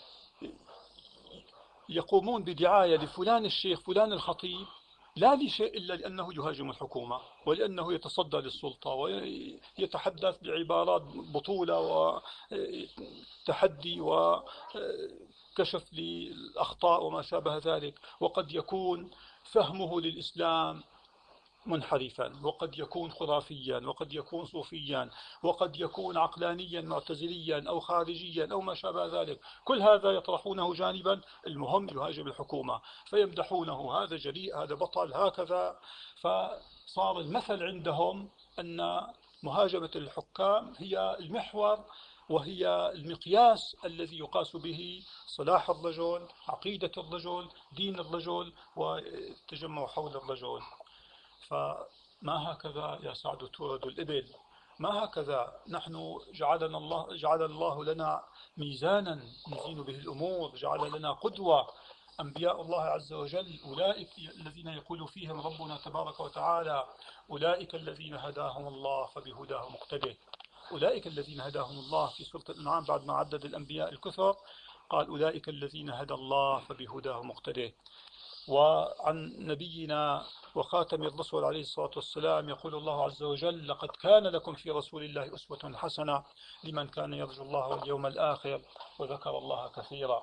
يقومون بدعاية لفلان الشيخ فلان الخطيب لا لشيء إلا لأنه يهاجم الحكومة ولأنه يتصدى للسلطة ويتحدث بعبارات بطولة وتحدي وكشف للأخطاء وما شابه ذلك، وقد يكون فهمه للإسلام منحرفا، وقد يكون خرافيا، وقد يكون صوفيا، وقد يكون عقلانيا معتزليا أو خارجيا أو ما شابه ذلك. كل هذا يطرحونه جانبا، المهم يهاجم الحكومة فيمدحونه هذا جريء هذا بطل هكذا. فصار المثل عندهم أن مهاجمة الحكام هي المحور وهي المقياس الذي يقاس به صلاح الرجل، عقيدة الرجل، دين الرجل، والتجمع حول الرجل. فما هكذا يا سعد تورد الإبل، ما هكذا نحن جعل الله لنا ميزانا نزين به الأمور، جعل لنا قدوة. أنبياء الله عز وجل أولئك الذين يقول فيهم ربنا تبارك وتعالى أولئك الذين هداهم الله فبهداه مقتده. أولئك الذين هداهم الله في سورة الأنعام بعد ما عدد الأنبياء الكثر قال أولئك الذين هدى الله فبهداه مقتده. وعن نبينا وخاتم الرسل عليه الصلاة والسلام يقول الله عز وجل لقد كان لكم في رسول الله أسوة حسنة لمن كان يرجو الله واليوم الآخر وذكر الله كثيرا.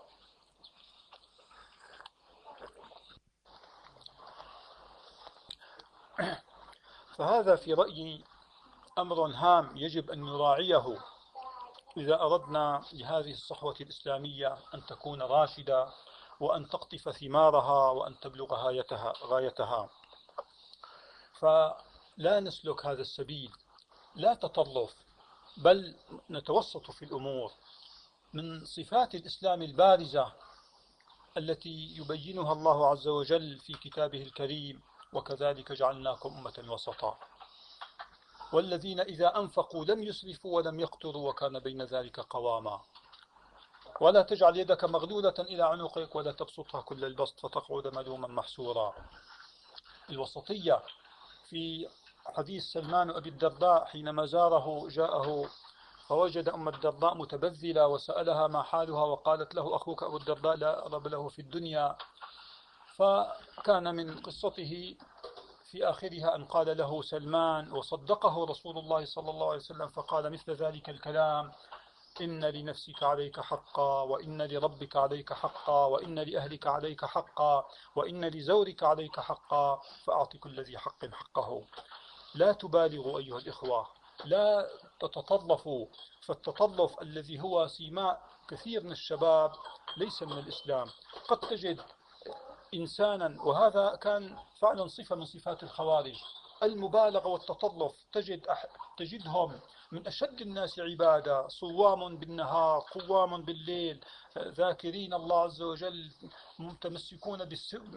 فهذا في رأيي أمر هام يجب أن نراعيه إذا أردنا لهذه الصحوة الإسلامية أن تكون راشدة وأن تقطف ثمارها وأن تبلغ غايتها. فلا نسلك هذا السبيل، لا تطرف، بل نتوسط في الأمور. من صفات الإسلام البارزة التي يبينها الله عز وجل في كتابه الكريم وكذلك جعلناكم أمة وسطا والذين إذا أنفقوا لم يسرفوا ولم يقتروا وكان بين ذلك قواما ولا تجعل يدك مغلولة إلى عنقك ولا تبسطها كل البسط فتقعد ملوما محسورا. الوسطية في حديث سلمان أبي الدرداء حينما زاره جاءه فوجد أم الدرداء متبذلة وسألها ما حالها وقالت له أخوك أبو الدرداء لا أرب له في الدنيا. فكان من قصته في آخرها أن قال له سلمان وصدقه رسول الله صلى الله عليه وسلم فقال مثل ذلك الكلام إن لنفسك عليك حقا وإن لربك عليك حقا وإن لأهلك عليك حقا وإن لزورك عليك حقا فأعط كل ذي حق حقه. لا تبالغوا أيها الإخوة، لا تتطرفوا، فالتطرف الذي هو سيماء كثير من الشباب ليس من الإسلام. قد تجد إنسانا، وهذا كان فعلا صفة من صفات الخوارج، المبالغة والتطرف. تجدهم من أشد الناس عبادة، صوام بالنهار قوام بالليل، ذاكرين الله عز وجل، متمسكون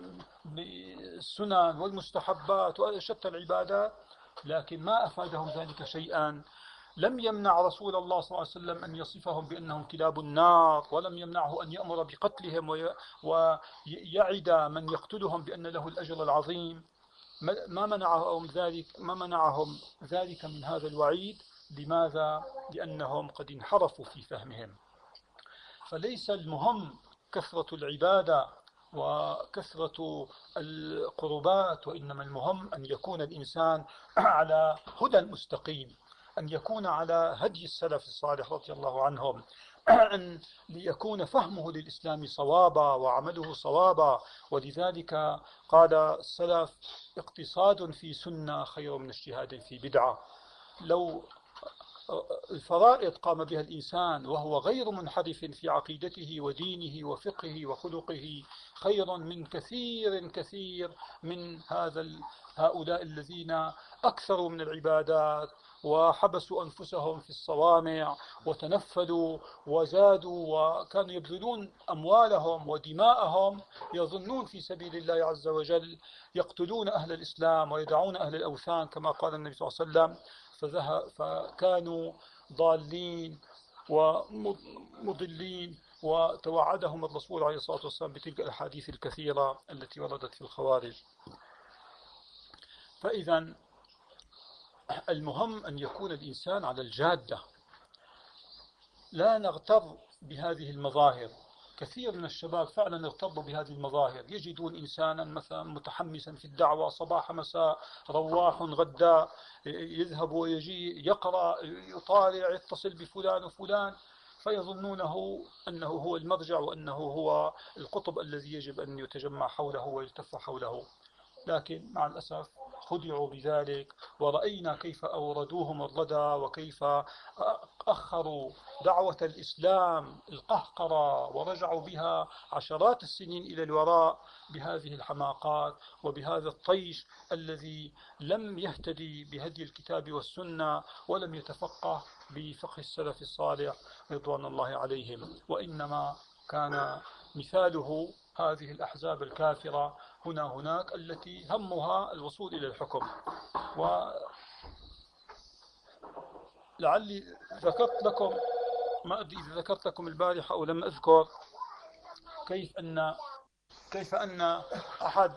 بالسنن والمستحبات وشتى العبادات، لكن ما أفادهم ذلك شيئا. لم يمنع رسول الله صلى الله عليه وسلم أن يصفهم بأنهم كلاب النار، ولم يمنعه أن يأمر بقتلهم ويعد من يقتلهم بأن له الأجر العظيم. ما منعهم ذلك من هذا الوعيد. لماذا؟ لأنهم قد انحرفوا في فهمهم. فليس المهم كثرة العبادة وكثرة القربات، وإنما المهم أن يكون الإنسان على هدى مستقيم، أن يكون على هدي السلف الصالح رضي الله عنهم، أن ليكون فهمه للإسلام صوابا وعمله صوابا. ولذلك قال السلف اقتصاد في سنة خير من اجتهاد في بدعة. لو الفرائض قام بها الإنسان وهو غير منحرف في عقيدته ودينه وفقهه وخلقه خير من كثير كثير من هؤلاء الذين أكثروا من العبادات وحبسوا أنفسهم في الصوامع وتنفلوا وزادوا وكانوا يبذلون أموالهم ودماءهم يظنون في سبيل الله عز وجل، يقتلون أهل الإسلام ويدعون أهل الأوثان كما قال النبي صلى الله عليه وسلم، فكانوا ضالين ومضلين، وتوعدهم الرسول عليه الصلاة والسلام بتلك الأحاديث الكثيرة التي وردت في الخوارج. فإذا المهم أن يكون الإنسان على الجادة، لا نغتر بهذه المظاهر. كثير من الشباب فعلا يغتروا بهذه المظاهر، يجدون إنسانا مثلا متحمسا في الدعوة صباح مساء رواح غداء، يذهب ويجي يقرأ يطالع يتصل بفلان وفلان، فيظنونه أنه هو المرجع وأنه هو القطب الذي يجب أن يتجمع حوله ويلتف حوله. لكن مع الأسف خدعوا بذلك، ورأينا كيف أوردوهم الردى وكيف أخروا دعوة الإسلام القهقرة ورجعوا بها عشرات السنين إلى الوراء بهذه الحماقات وبهذا الطيش الذي لم يهتدي بهدي الكتاب والسنة ولم يتفقه بفقه السلف الصالح رضوان الله عليهم، وإنما كان مثاله هذه الأحزاب الكافرة هنا هناك التي همها الوصول إلى الحكم. ولعلي ذكرت لكم، ما أدري إذا ذكرت لكم البارحة أو لم أذكر، كيف أن أحد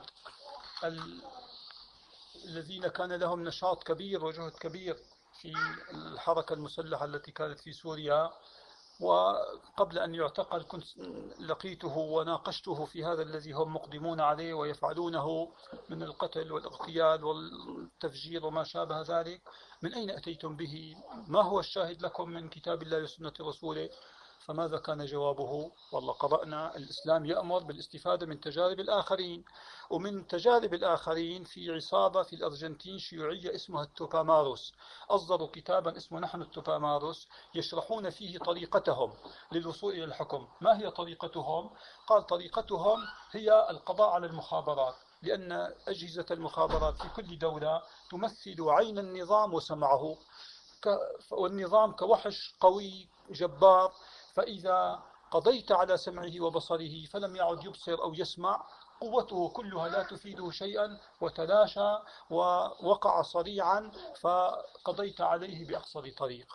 الذين كان لهم نشاط كبير وجهد كبير في الحركة المسلحة التي كانت في سوريا، وقبل أن يعتقل كنت لقيته وناقشته في هذا الذي هم مقدمون عليه ويفعلونه من القتل والاغتيال والتفجير وما شابه ذلك. من أين أتيتم به؟ ما هو الشاهد لكم من كتاب الله وسنة رسوله؟ فماذا كان جوابه؟ والله قرأنا الإسلام يأمر بالاستفادة من تجارب الآخرين، ومن تجارب الآخرين في عصابة في الأرجنتين شيوعية اسمها التوباماروس، أصدروا كتابا اسمه نحن التوباماروس، يشرحون فيه طريقتهم للوصول إلى الحكم. ما هي طريقتهم؟ قال طريقتهم هي القضاء على المخابرات، لأن أجهزة المخابرات في كل دولة تمثل عين النظام وسمعه، والنظام كوحش قوي جبار، فإذا قضيت على سمعه وبصره فلم يعد يبصر أو يسمع، قوته كلها لا تفيده شيئا وتلاشى ووقع صريعا، فقضيت عليه بأقصر طريق.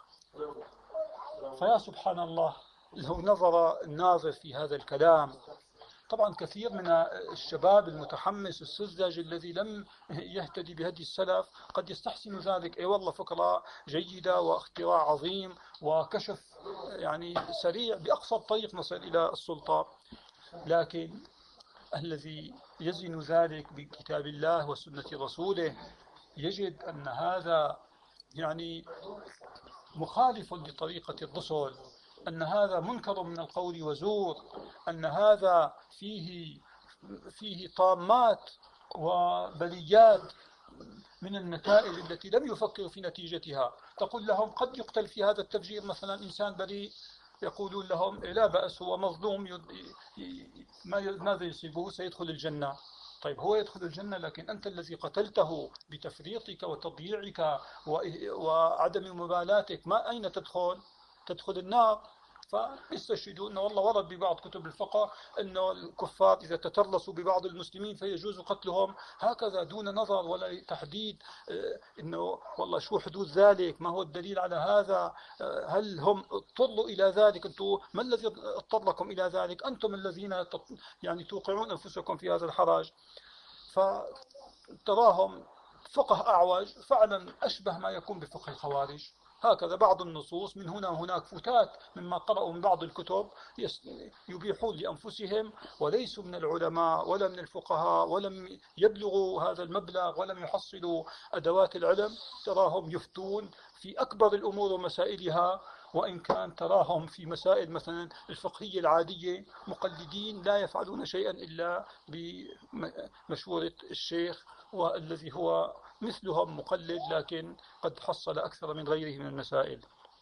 فيا سبحان الله، لو نظر الناظر في هذا الكلام، طبعا كثير من الشباب المتحمس السذج الذي لم يهتدي بهدي السلف قد يستحسن ذلك، اي والله فكرة جيدة واختراع عظيم وكشف يعني سريع، بأقصر طريق نصل إلى السلطة. لكن الذي يزن ذلك بكتاب الله وسنة رسوله يجد أن هذا يعني مخالف لطريقة الرسل، أن هذا منكر من القول وزور، أن هذا فيه طامات وبليات من النتائج التي لم يفكروا في نتيجتها. تقول لهم قد يقتل في هذا التفجير مثلا إنسان بريء، يقولون لهم لا بأس، هو مظلوم، ماذا يصيبه؟ سيدخل الجنة. طيب هو يدخل الجنة، لكن أنت الذي قتلته بتفريطك وتضييعك وعدم مبالاتك، ما أين تدخل؟ تدخل النار. فيستشهدون أنه والله ورد ببعض كتب الفقه أنه الكفار إذا تترسوا ببعض المسلمين فيجوز قتلهم هكذا دون نظر ولا تحديد أنه والله شو حدود ذلك، ما هو الدليل على هذا، هل هم اضطروا إلى ذلك؟ أنتم ما الذي اضطركم إلى ذلك؟ أنتم الذين يعني توقعون أنفسكم في هذا الحرج. فتراهم فقه أعوج فعلا أشبه ما يكون بفقه الخوارج. هكذا بعض النصوص من هنا وهناك فتات مما قرأوا من بعض الكتب يبيحون لأنفسهم، وليسوا من العلماء ولا من الفقهاء ولم يبلغوا هذا المبلغ ولم يحصلوا أدوات العلم، تراهم يفتون في أكبر الأمور ومسائلها، وإن كان تراهم في مسائل مثلا الفقهية العادية مقلدين لا يفعلون شيئا إلا بمشورة الشيخ، والذي هو مثلهم مقلد لكن قد حصل أكثر من غيره من المسائل.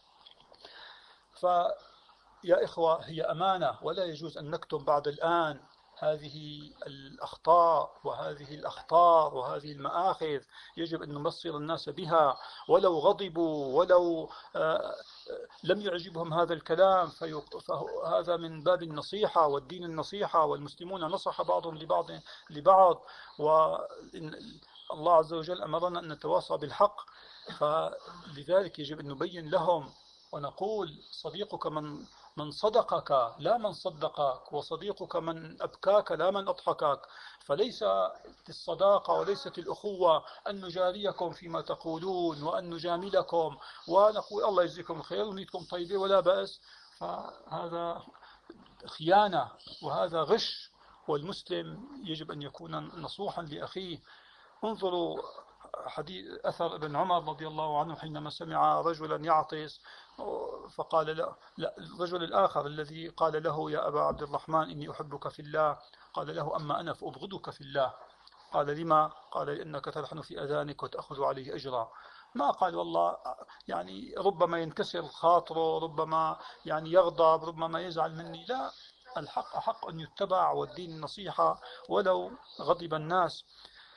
فيا إخوة هي أمانة، ولا يجوز أن نكتم بعد الآن هذه الأخطاء وهذه الأخطار وهذه المآخذ. يجب أن نبصر الناس بها، ولو غضبوا، ولو لم يعجبهم هذا الكلام، فهذا من باب النصيحة والدين النصيحة، والمسلمون نصح بعضهم لبعض، والله عز وجل أمرنا أن نتواصى بالحق. فلذلك يجب أن نبين لهم ونقول صديقك من صدقك لا من صدقك، وصديقك من أبكاك لا من أضحكك. فليس الصداقة وليست الأخوة أن نجاريكم فيما تقولون وأن نجاملكم ونقول الله يجزيكم الخير ونيتكم طيبة ولا بأس، فهذا خيانة وهذا غش. والمسلم يجب أن يكون نصوحا لأخيه. انظروا حديث أثر ابن عمر رضي الله عنه حينما سمع رجلا يعطس، فقال لا الرجل الآخر الذي قال له يا أبا عبد الرحمن إني أحبك في الله، قال له أما أنا فأبغضك في الله. قال لما؟ قال لأنك تلحن في أذانك وتأخذ عليه أجرا. ما قال والله يعني ربما ينكسر خاطره، ربما يعني يغضب، ربما يزعل مني. لا، الحق أحق أن يتبع، والدين النصيحة ولو غضب الناس.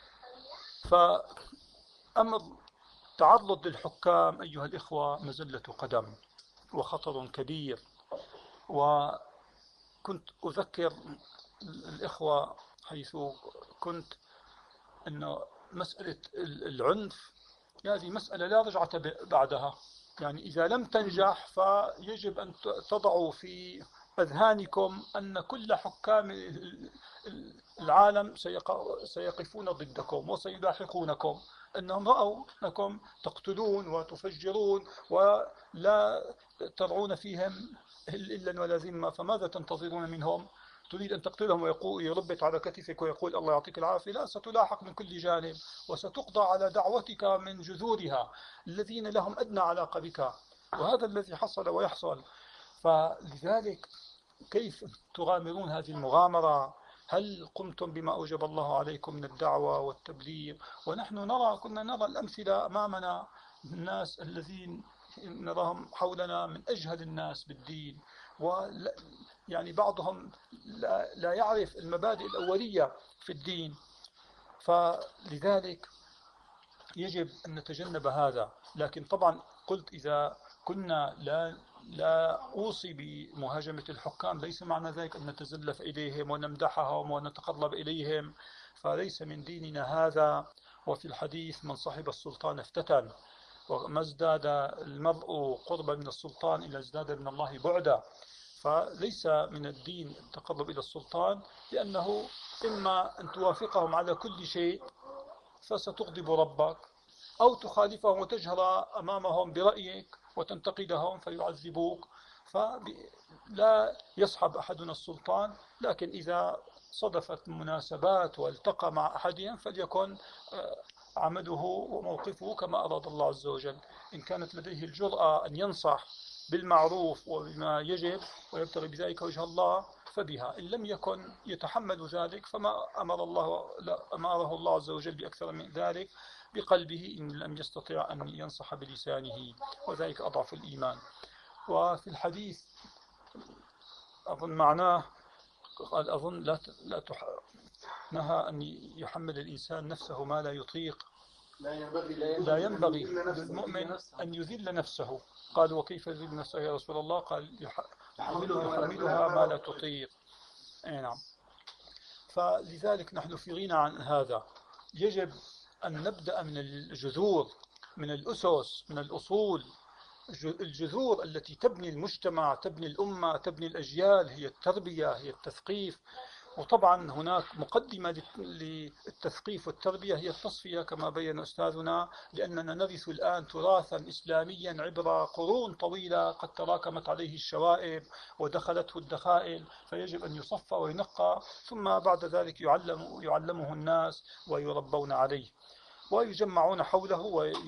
فأمر تعرض للحكام أيها الإخوة مزلة قدم وخطر كبير. وكنت أذكر الإخوة حيث كنت أن مسألة العنف هذه مسألة لا رجعة بعدها. يعني إذا لم تنجح فيجب أن تضعوا في أذهانكم أن كل حكام العالم سيقفون ضدكم وسيلاحقونكم، أنهم رأوا أنكم تقتلون وتفجرون ولا ترعون فيهم إلا ولا ذمة، فماذا تنتظرون منهم؟ تريد أن تقتلهم ويقول يربط على كتفك ويقول الله يعطيك العافية؟ لا، ستلاحق من كل جانب وستقضى على دعوتك من جذورها الذين لهم أدنى علاقة بك، وهذا الذي حصل ويحصل. فلذلك كيف تغامرون هذه المغامرة؟ هل قمتم بما أوجب الله عليكم من الدعوة والتبليغ؟ ونحن كنا نرى الأمثلة أمامنا، الناس الذين نراهم حولنا من أجهل الناس بالدين، يعني بعضهم لا يعرف المبادئ الأولية في الدين. فلذلك يجب أن نتجنب هذا. لكن طبعا قلت إذا كنا لا أوصي بمهاجمة الحكام ليس معنى ذلك أن نتزلف إليهم ونمدحهم ونتقرب إليهم، فليس من ديننا هذا. وفي الحديث من صحب السلطان افتتن، وما ازداد المرء قربا من السلطان إلا ازداد من الله بعدا. فليس من الدين التقرب إلى السلطان، لأنه إما أن توافقهم على كل شيء فستغضب ربك، أو تخالفهم وتجهر أمامهم برأيك وتنتقدهم فيعذبوك. فلا يصحب أحدنا السلطان، لكن إذا صدفت مناسبات والتقى مع أحدهم فليكن عمله وموقفه كما أراد الله عز وجل. إن كانت لديه الجرأة أن ينصح بالمعروف وبما يجب ويبتغي بذلك وجه الله فبها، إن لم يكن يتحمل ذلك فما أمره الله عز وجل بأكثر من ذلك بقلبه إن لم يستطع أن ينصح بلسانه، وذلك أضعف الإيمان. وفي الحديث أظن معناه قال أظن نهى أن يحمل الإنسان نفسه ما لا يطيق. لا ينبغي للمؤمن أن يذل نفسه. قال وكيف يذل نفسه يا رسول الله؟ قال يحملها ما لا تطيق. نعم. فلذلك نحن في غنى عن هذا. يجب أن نبدأ من الجذور، من الأسس، من الأصول. الجذور التي تبني المجتمع، تبني الأمة، تبني الأجيال هي التربية، هي التثقيف. وطبعا هناك مقدمة للتثقيف والتربية هي التصفية كما بين أستاذنا، لأننا نرث الآن تراثا إسلاميا عبر قرون طويلة قد تراكمت عليه الشوائب ودخلته الدخائل، فيجب أن يصفى وينقى، ثم بعد ذلك يعلمه الناس ويربون عليه ويجمعون حوله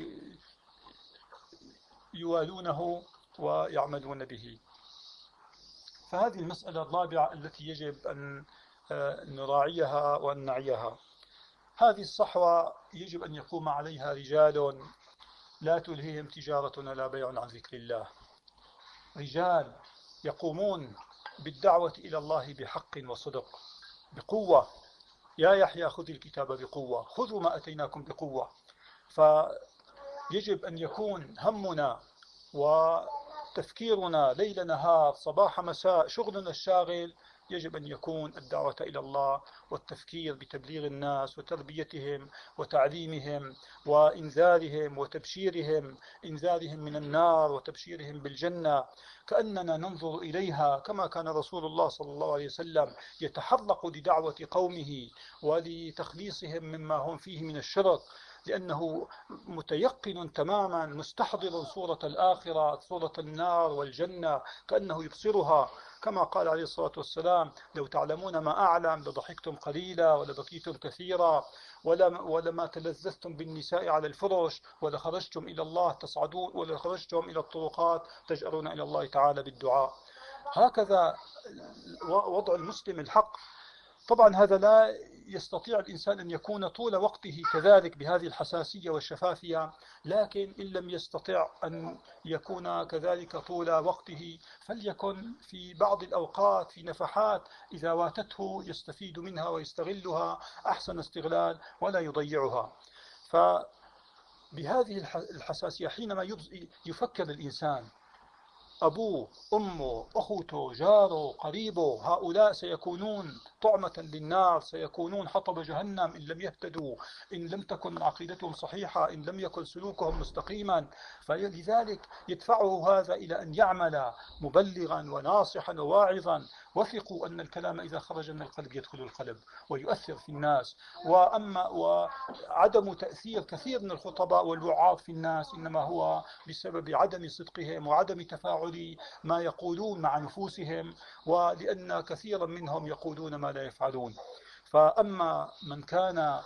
ويوالونه ويعملون به. فهذه المسألة الرابعة التي يجب أن نراعيها وأن نعيها. هذه الصحوة يجب أن يقوم عليها رجال لا تلهيهم تجارة ولا بيع عن ذكر الله. رجال يقومون بالدعوة إلى الله بحق وصدق بقوة. يا يحيى خذ الكتاب بقوة، خذوا ما أتيناكم بقوة. فيجب أن يكون همنا وتفكيرنا ليل نهار صباح مساء، شغلنا الشاغل يجب أن يكون الدعوة إلى الله والتفكير بتبليغ الناس وتربيتهم وتعليمهم وإنذارهم وتبشيرهم، إنذارهم من النار وتبشيرهم بالجنة، كأننا ننظر إليها كما كان رسول الله صلى الله عليه وسلم يتحرق لدعوة قومه ولتخليصهم مما هم فيه من الشرك، لأنه متيقن تماما مستحضر صورة الآخرة، صورة النار والجنة، كأنه يبصرها، كما قال عليه الصلاة والسلام: لو تعلمون ما أعلم لضحكتم قليلا ولبكيتم كثيرا ولما تلذذتم بالنساء على الفرش ولخرجتم إلى الله تصعدون ولخرجتم إلى الطرقات تجأرون إلى الله تعالى بالدعاء. هكذا وضع المسلم الحق. طبعا هذا لا يستطيع الإنسان أن يكون طول وقته كذلك بهذه الحساسية والشفافية، لكن إن لم يستطع أن يكون كذلك طول وقته فليكن في بعض الأوقات في نفحات إذا واتته يستفيد منها ويستغلها أحسن استغلال ولا يضيعها. فبهذه الحساسية حينما يفكر الإنسان أبوه، أمه، أخوته، جاره، قريبه، هؤلاء سيكونون طعمة للنار، سيكونون حطب جهنم إن لم يهتدوا، إن لم تكن عقيدتهم صحيحة، إن لم يكن سلوكهم مستقيما. فلذلك يدفعه هذا إلى أن يعمل مبلغا وناصحا وواعظا. وثقوا أن الكلام إذا خرج من القلب يدخل القلب ويؤثر في الناس. وعدم تأثير كثير من الخطباء والوعاظ في الناس إنما هو بسبب عدم صدقهم وعدم تفاعل ما يقولون مع نفوسهم، ولأن كثيرا منهم يقولون ما لا يفعلون. فأما من كان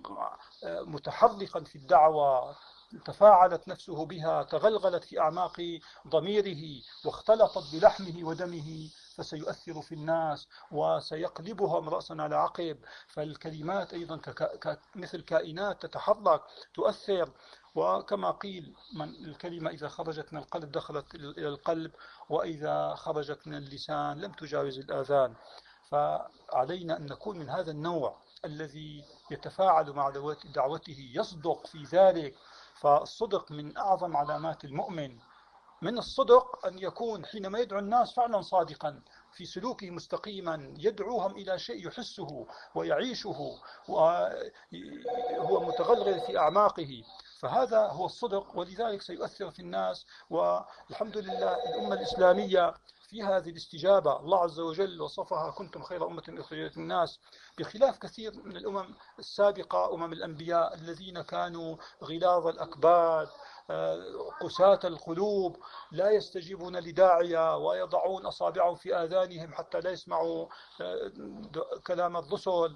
متحرقا في الدعوة تفاعلت نفسه بها، تغلغلت في أعماق ضميره واختلطت بلحمه ودمه، فسيؤثر في الناس وسيقلبهم رأسا على عقب. فالكلمات أيضا مثل كائنات تتحرك تؤثر، وكما قيل الكلمة إذا خرجت من القلب دخلت إلى القلب، وإذا خرجت من اللسان لم تجاوز الآذان. فعلينا أن نكون من هذا النوع الذي يتفاعل مع دعوته، يصدق في ذلك. فالصدق من أعظم علامات المؤمن. من الصدق أن يكون حينما يدعو الناس فعلا صادقا في سلوكه مستقيما، يدعوهم إلى شيء يحسه ويعيشه وهو متغلغل في أعماقه، فهذا هو الصدق، ولذلك سيؤثر في الناس. والحمد لله الأمة الإسلامية في هذه الاستجابة الله عز وجل وصفها: كنتم خير أمة أخرجت للناس، بخلاف كثير من الأمم السابقة، أمم الأنبياء الذين كانوا غلاظ الأكباد قساة القلوب، لا يستجيبون لداعية ويضعون أصابعهم في آذانهم حتى لا يسمعوا كلام الرسل،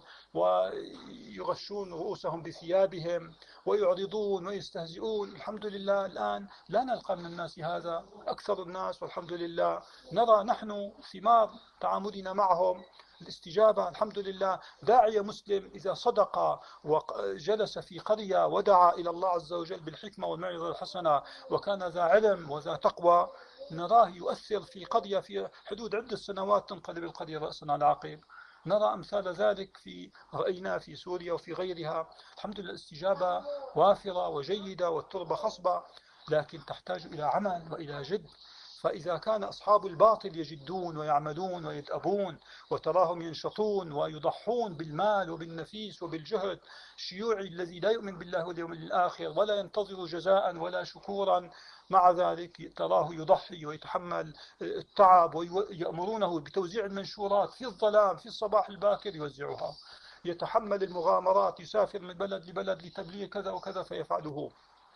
ويغشون رؤوسهم بثيابهم ويعرضون ويستهزئون. الحمد لله الآن لا نلقى من الناس هذا، أكثر الناس والحمد لله نرى نحن ثمار تعاملنا معهم الاستجابة. الحمد لله داعية مسلم إذا صدق وجلس في قرية ودعا إلى الله عز وجل بالحكمة والموعظة الحسنة وكان ذا علم وذا تقوى، نراه يؤثر في قرية في حدود عدة سنوات تنقلب القرية رأسا على عقب. نرى أمثال ذلك رأينا في سوريا وفي غيرها. الحمد لله الاستجابة وافرة وجيدة والتربة خصبة، لكن تحتاج إلى عمل وإلى جد. فإذا كان أصحاب الباطل يجدون ويعملون ويتأبون وتراهم ينشطون ويضحون بالمال وبالنفيس وبالجهد، الشيوعي الذي لا يؤمن بالله واليوم الآخر ولا ينتظر جزاء ولا شكورا، مع ذلك تراه يضحي ويتحمل التعب، ويأمرونه بتوزيع المنشورات في الظلام في الصباح الباكر يوزعها، يتحمل المغامرات، يسافر من بلد لبلد لتبليغ كذا وكذا فيفعله.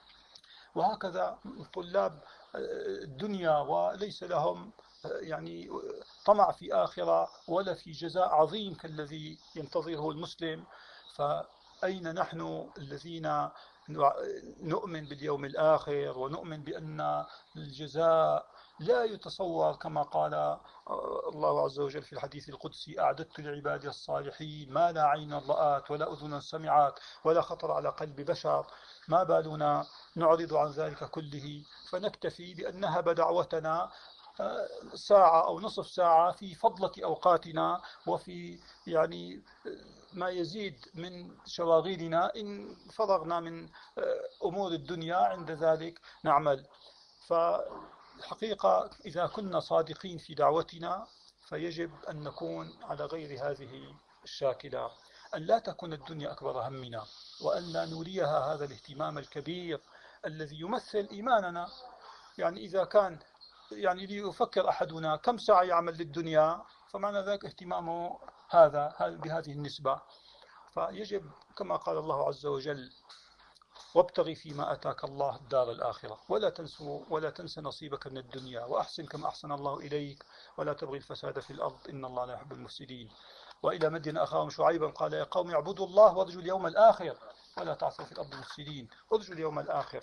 وهكذا طلاب الدنيا وليس لهم يعني طمع في آخرة ولا في جزاء عظيم كالذي ينتظره المسلم. فأين نحن الذين نؤمن باليوم الآخر ونؤمن بأن الجزاء لا يتصور، كما قال الله عز وجل في الحديث القدسي: أعددت لعبادي الصالحين ما لا عين رأت ولا أذن سمعت ولا خطر على قلب بشر. ما بالنا نعرض عن ذلك كله فنكتفي بأن نهب دعوتنا ساعة أو نصف ساعة في فضلة أوقاتنا وفي يعني ما يزيد من شواغلنا إن فرغنا من أمور الدنيا عند ذلك نعمل. فالحقيقة إذا كنا صادقين في دعوتنا فيجب أن نكون على غير هذه الشاكلة، أن لا تكون الدنيا أكبر همنا، وأن لا نريها هذا الاهتمام الكبير الذي يمثل إيماننا. يعني إذا كان يعني ليفكر أحدنا كم ساعة يعمل للدنيا فمعنى ذلك اهتمامه هذا بهذه النسبة. فيجب كما قال الله عز وجل: وابتغ فيما آتاك الله الدار الآخرة ولا تنس نصيبك من الدنيا وأحسن كما أحسن الله إليك ولا تبغي الفساد في الأرض إن الله لا يحب المفسدين. وإلى مدين أخاهم شعيبا قال: يا قوم اعبدوا الله وارجوا اليوم الآخر ولا تعثوا في الأرض مفسدين. ارجوا اليوم الآخر.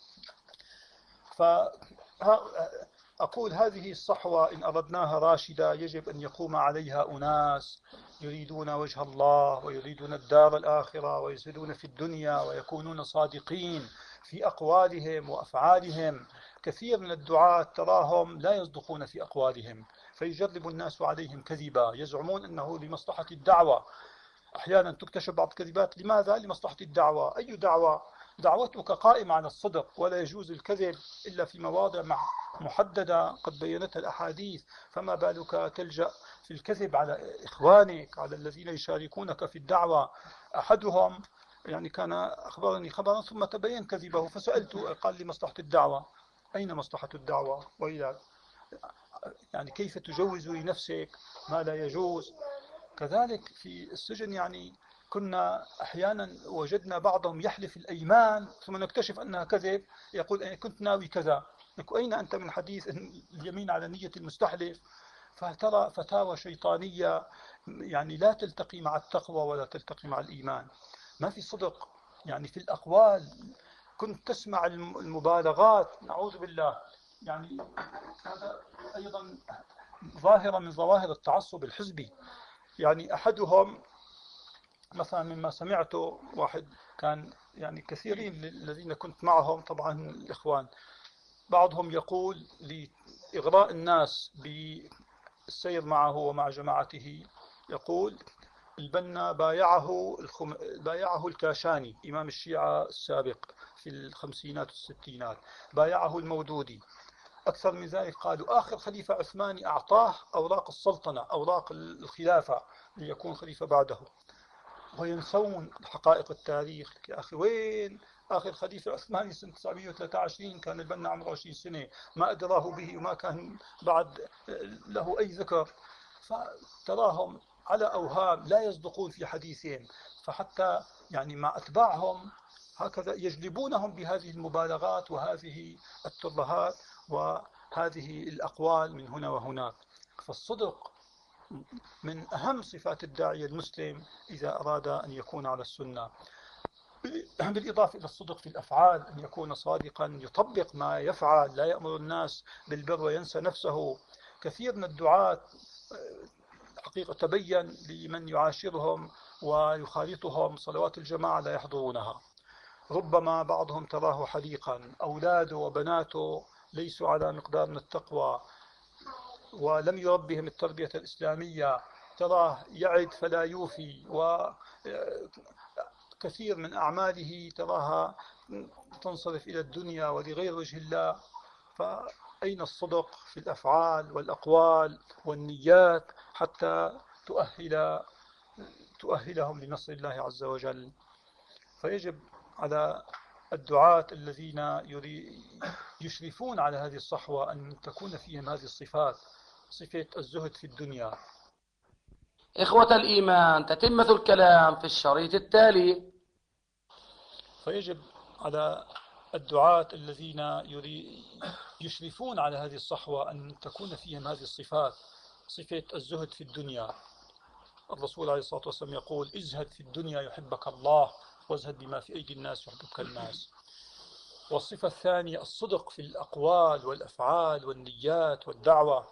فأقول هذه الصحوة إن أردناها راشدة يجب أن يقوم عليها أناس يريدون وجه الله ويريدون الدار الآخرة ويزهدون في الدنيا ويكونون صادقين في أقوالهم وأفعالهم. كثير من الدعاة تراهم لا يصدقون في أقوالهم فيجرب الناس عليهم كذبا يزعمون أنه لمصلحة الدعوة. أحيانا تكتشف بعض الكذبات. لماذا؟ لمصلحة الدعوة. أي دعوة؟ دعوتك قائمة على الصدق ولا يجوز الكذب إلا في مواضع محددة قد بينتها الأحاديث، فما بالك تلجأ في الكذب على إخوانك على الذين يشاركونك في الدعوة. أحدهم يعني كان أخبرني خبرا ثم تبين كذبه فسألته قال لي: مصلحة الدعوة. أين مصلحة الدعوة؟ وإلى يعني كيف تجوز لنفسك ما لا يجوز؟ كذلك في السجن يعني كنا أحيانا وجدنا بعضهم يحلف الأيمان ثم نكتشف أنها كذب، يقول: أنا كنت ناوي كذا. نقول: أين أنت من حديث اليمين على نية المستحلف؟ فترى فتاوى شيطانية يعني لا تلتقي مع التقوى ولا تلتقي مع الإيمان. ما في صدق يعني في الأقوال. كنت تسمع المبالغات، نعوذ بالله. يعني هذا أيضا ظاهرة من ظواهر التعصب الحزبي. يعني أحدهم مثلا مما سمعته، واحد كان يعني كثيرين الذين كنت معهم طبعا الإخوان، بعضهم يقول لإغراء الناس بالسير معه ومع جماعته، يقول: البنا بايعه الكاشاني إمام الشيعة السابق في الخمسينات والستينات، بايعه المودودي. أكثر من ذلك قالوا آخر خليفة عثماني أعطاه أوراق السلطنة أوراق الخلافة ليكون خليفة بعده. وينسون حقائق التاريخ. يا أخي وين آخر خليفة عثماني؟ سنة 923 كان البنا عمره 20 سنة، ما أدراه به وما كان بعد له أي ذكر. فتراهم على أوهام لا يصدقون في حديثهم. فحتى يعني مع أتباعهم هكذا يجلبونهم بهذه المبالغات وهذه الترهات وهذه الأقوال من هنا وهناك. فالصدق من أهم صفات الداعية المسلم إذا أراد أن يكون على السنة، بالإضافة إلى الصدق في الأفعال، أن يكون صادقا يطبق ما يفعل، لا يأمر الناس بالبر وينسى نفسه. كثير من الدعاة حقيقة تبين لمن يعاشرهم ويخالطهم صلوات الجماعة لا يحضرونها. ربما بعضهم تراه حليقا، أولاده وبناته ليسوا على مقدار من التقوى ولم يربهم التربية الإسلامية، تراه يعد فلا يوفي، وكثير من أعماله تراها تنصرف إلى الدنيا ولغير وجه الله. فأين الصدق في الأفعال والأقوال والنيات حتى تؤهلهم لنصر الله عز وجل؟ فيجب على الدعاة الذين يشرفون على هذه الصحوة أن تكون فيهم هذه الصفات، صفة الزهد في الدنيا. إخوة الإيمان، تتمة الكلام في الشريط التالي. فيجب على الدعاة الذين يشرفون على هذه الصحوة أن تكون فيهم هذه الصفات، صفة الزهد في الدنيا. الرسول عليه الصلاة والسلام يقول: ازهد في الدنيا يحبك الله وازهد بما في أيدي الناس يحبك الناس. والصفة الثانية الصدق في الأقوال والأفعال والنيات والدعوة.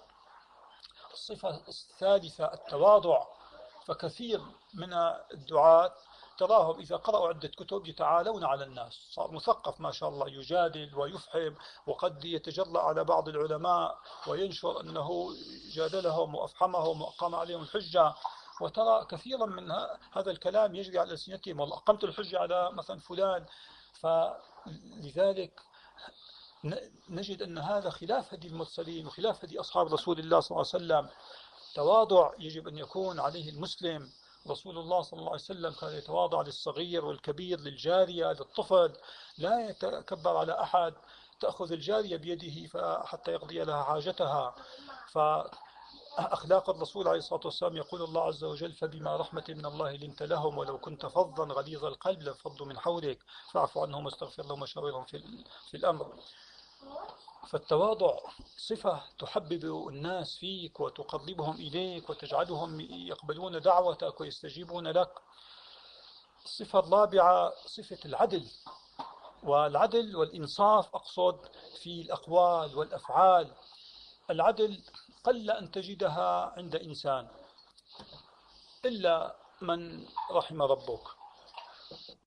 الصفة الثالثة التواضع. فكثير من الدعاة تراهم إذا قرأوا عدة كتب يتعالون على الناس، صار مثقف ما شاء الله، يجادل ويفحم، وقد يتجرأ على بعض العلماء وينشر أنه جادلهم وأفحمهم وأقام عليهم الحجة. وترى كثيرا من هذا الكلام يجري على ألسنتهم، والله أقمت الحجة على مثلا فلان. فلذلك نجد أن هذا خلاف هدي المرسلين وخلاف هدي أصحاب رسول الله صلى الله عليه وسلم. تواضع يجب أن يكون عليه المسلم. رسول الله صلى الله عليه وسلم كان يتواضع للصغير والكبير، للجارية، للطفل، لا يتكبر على أحد. تأخذ الجارية بيده حتى يقضي لها حاجتها. فأخلاق الرسول عليه الصلاة والسلام يقول الله عز وجل: فبما رحمة من الله لنت لهم ولو كنت فظا غليظ القلب لانفضوا من حولك فاعف عنهم واستغفر لهم وشاورهم في الأمر. فالتواضع صفة تحبب الناس فيك وتقربهم إليك وتجعلهم يقبلون دعوتك ويستجيبون لك. الصفة الرابعة صفة العدل، والعدل والإنصاف أقصد في الأقوال والأفعال. العدل قل أن تجدها عند إنسان إلا من رحم ربك.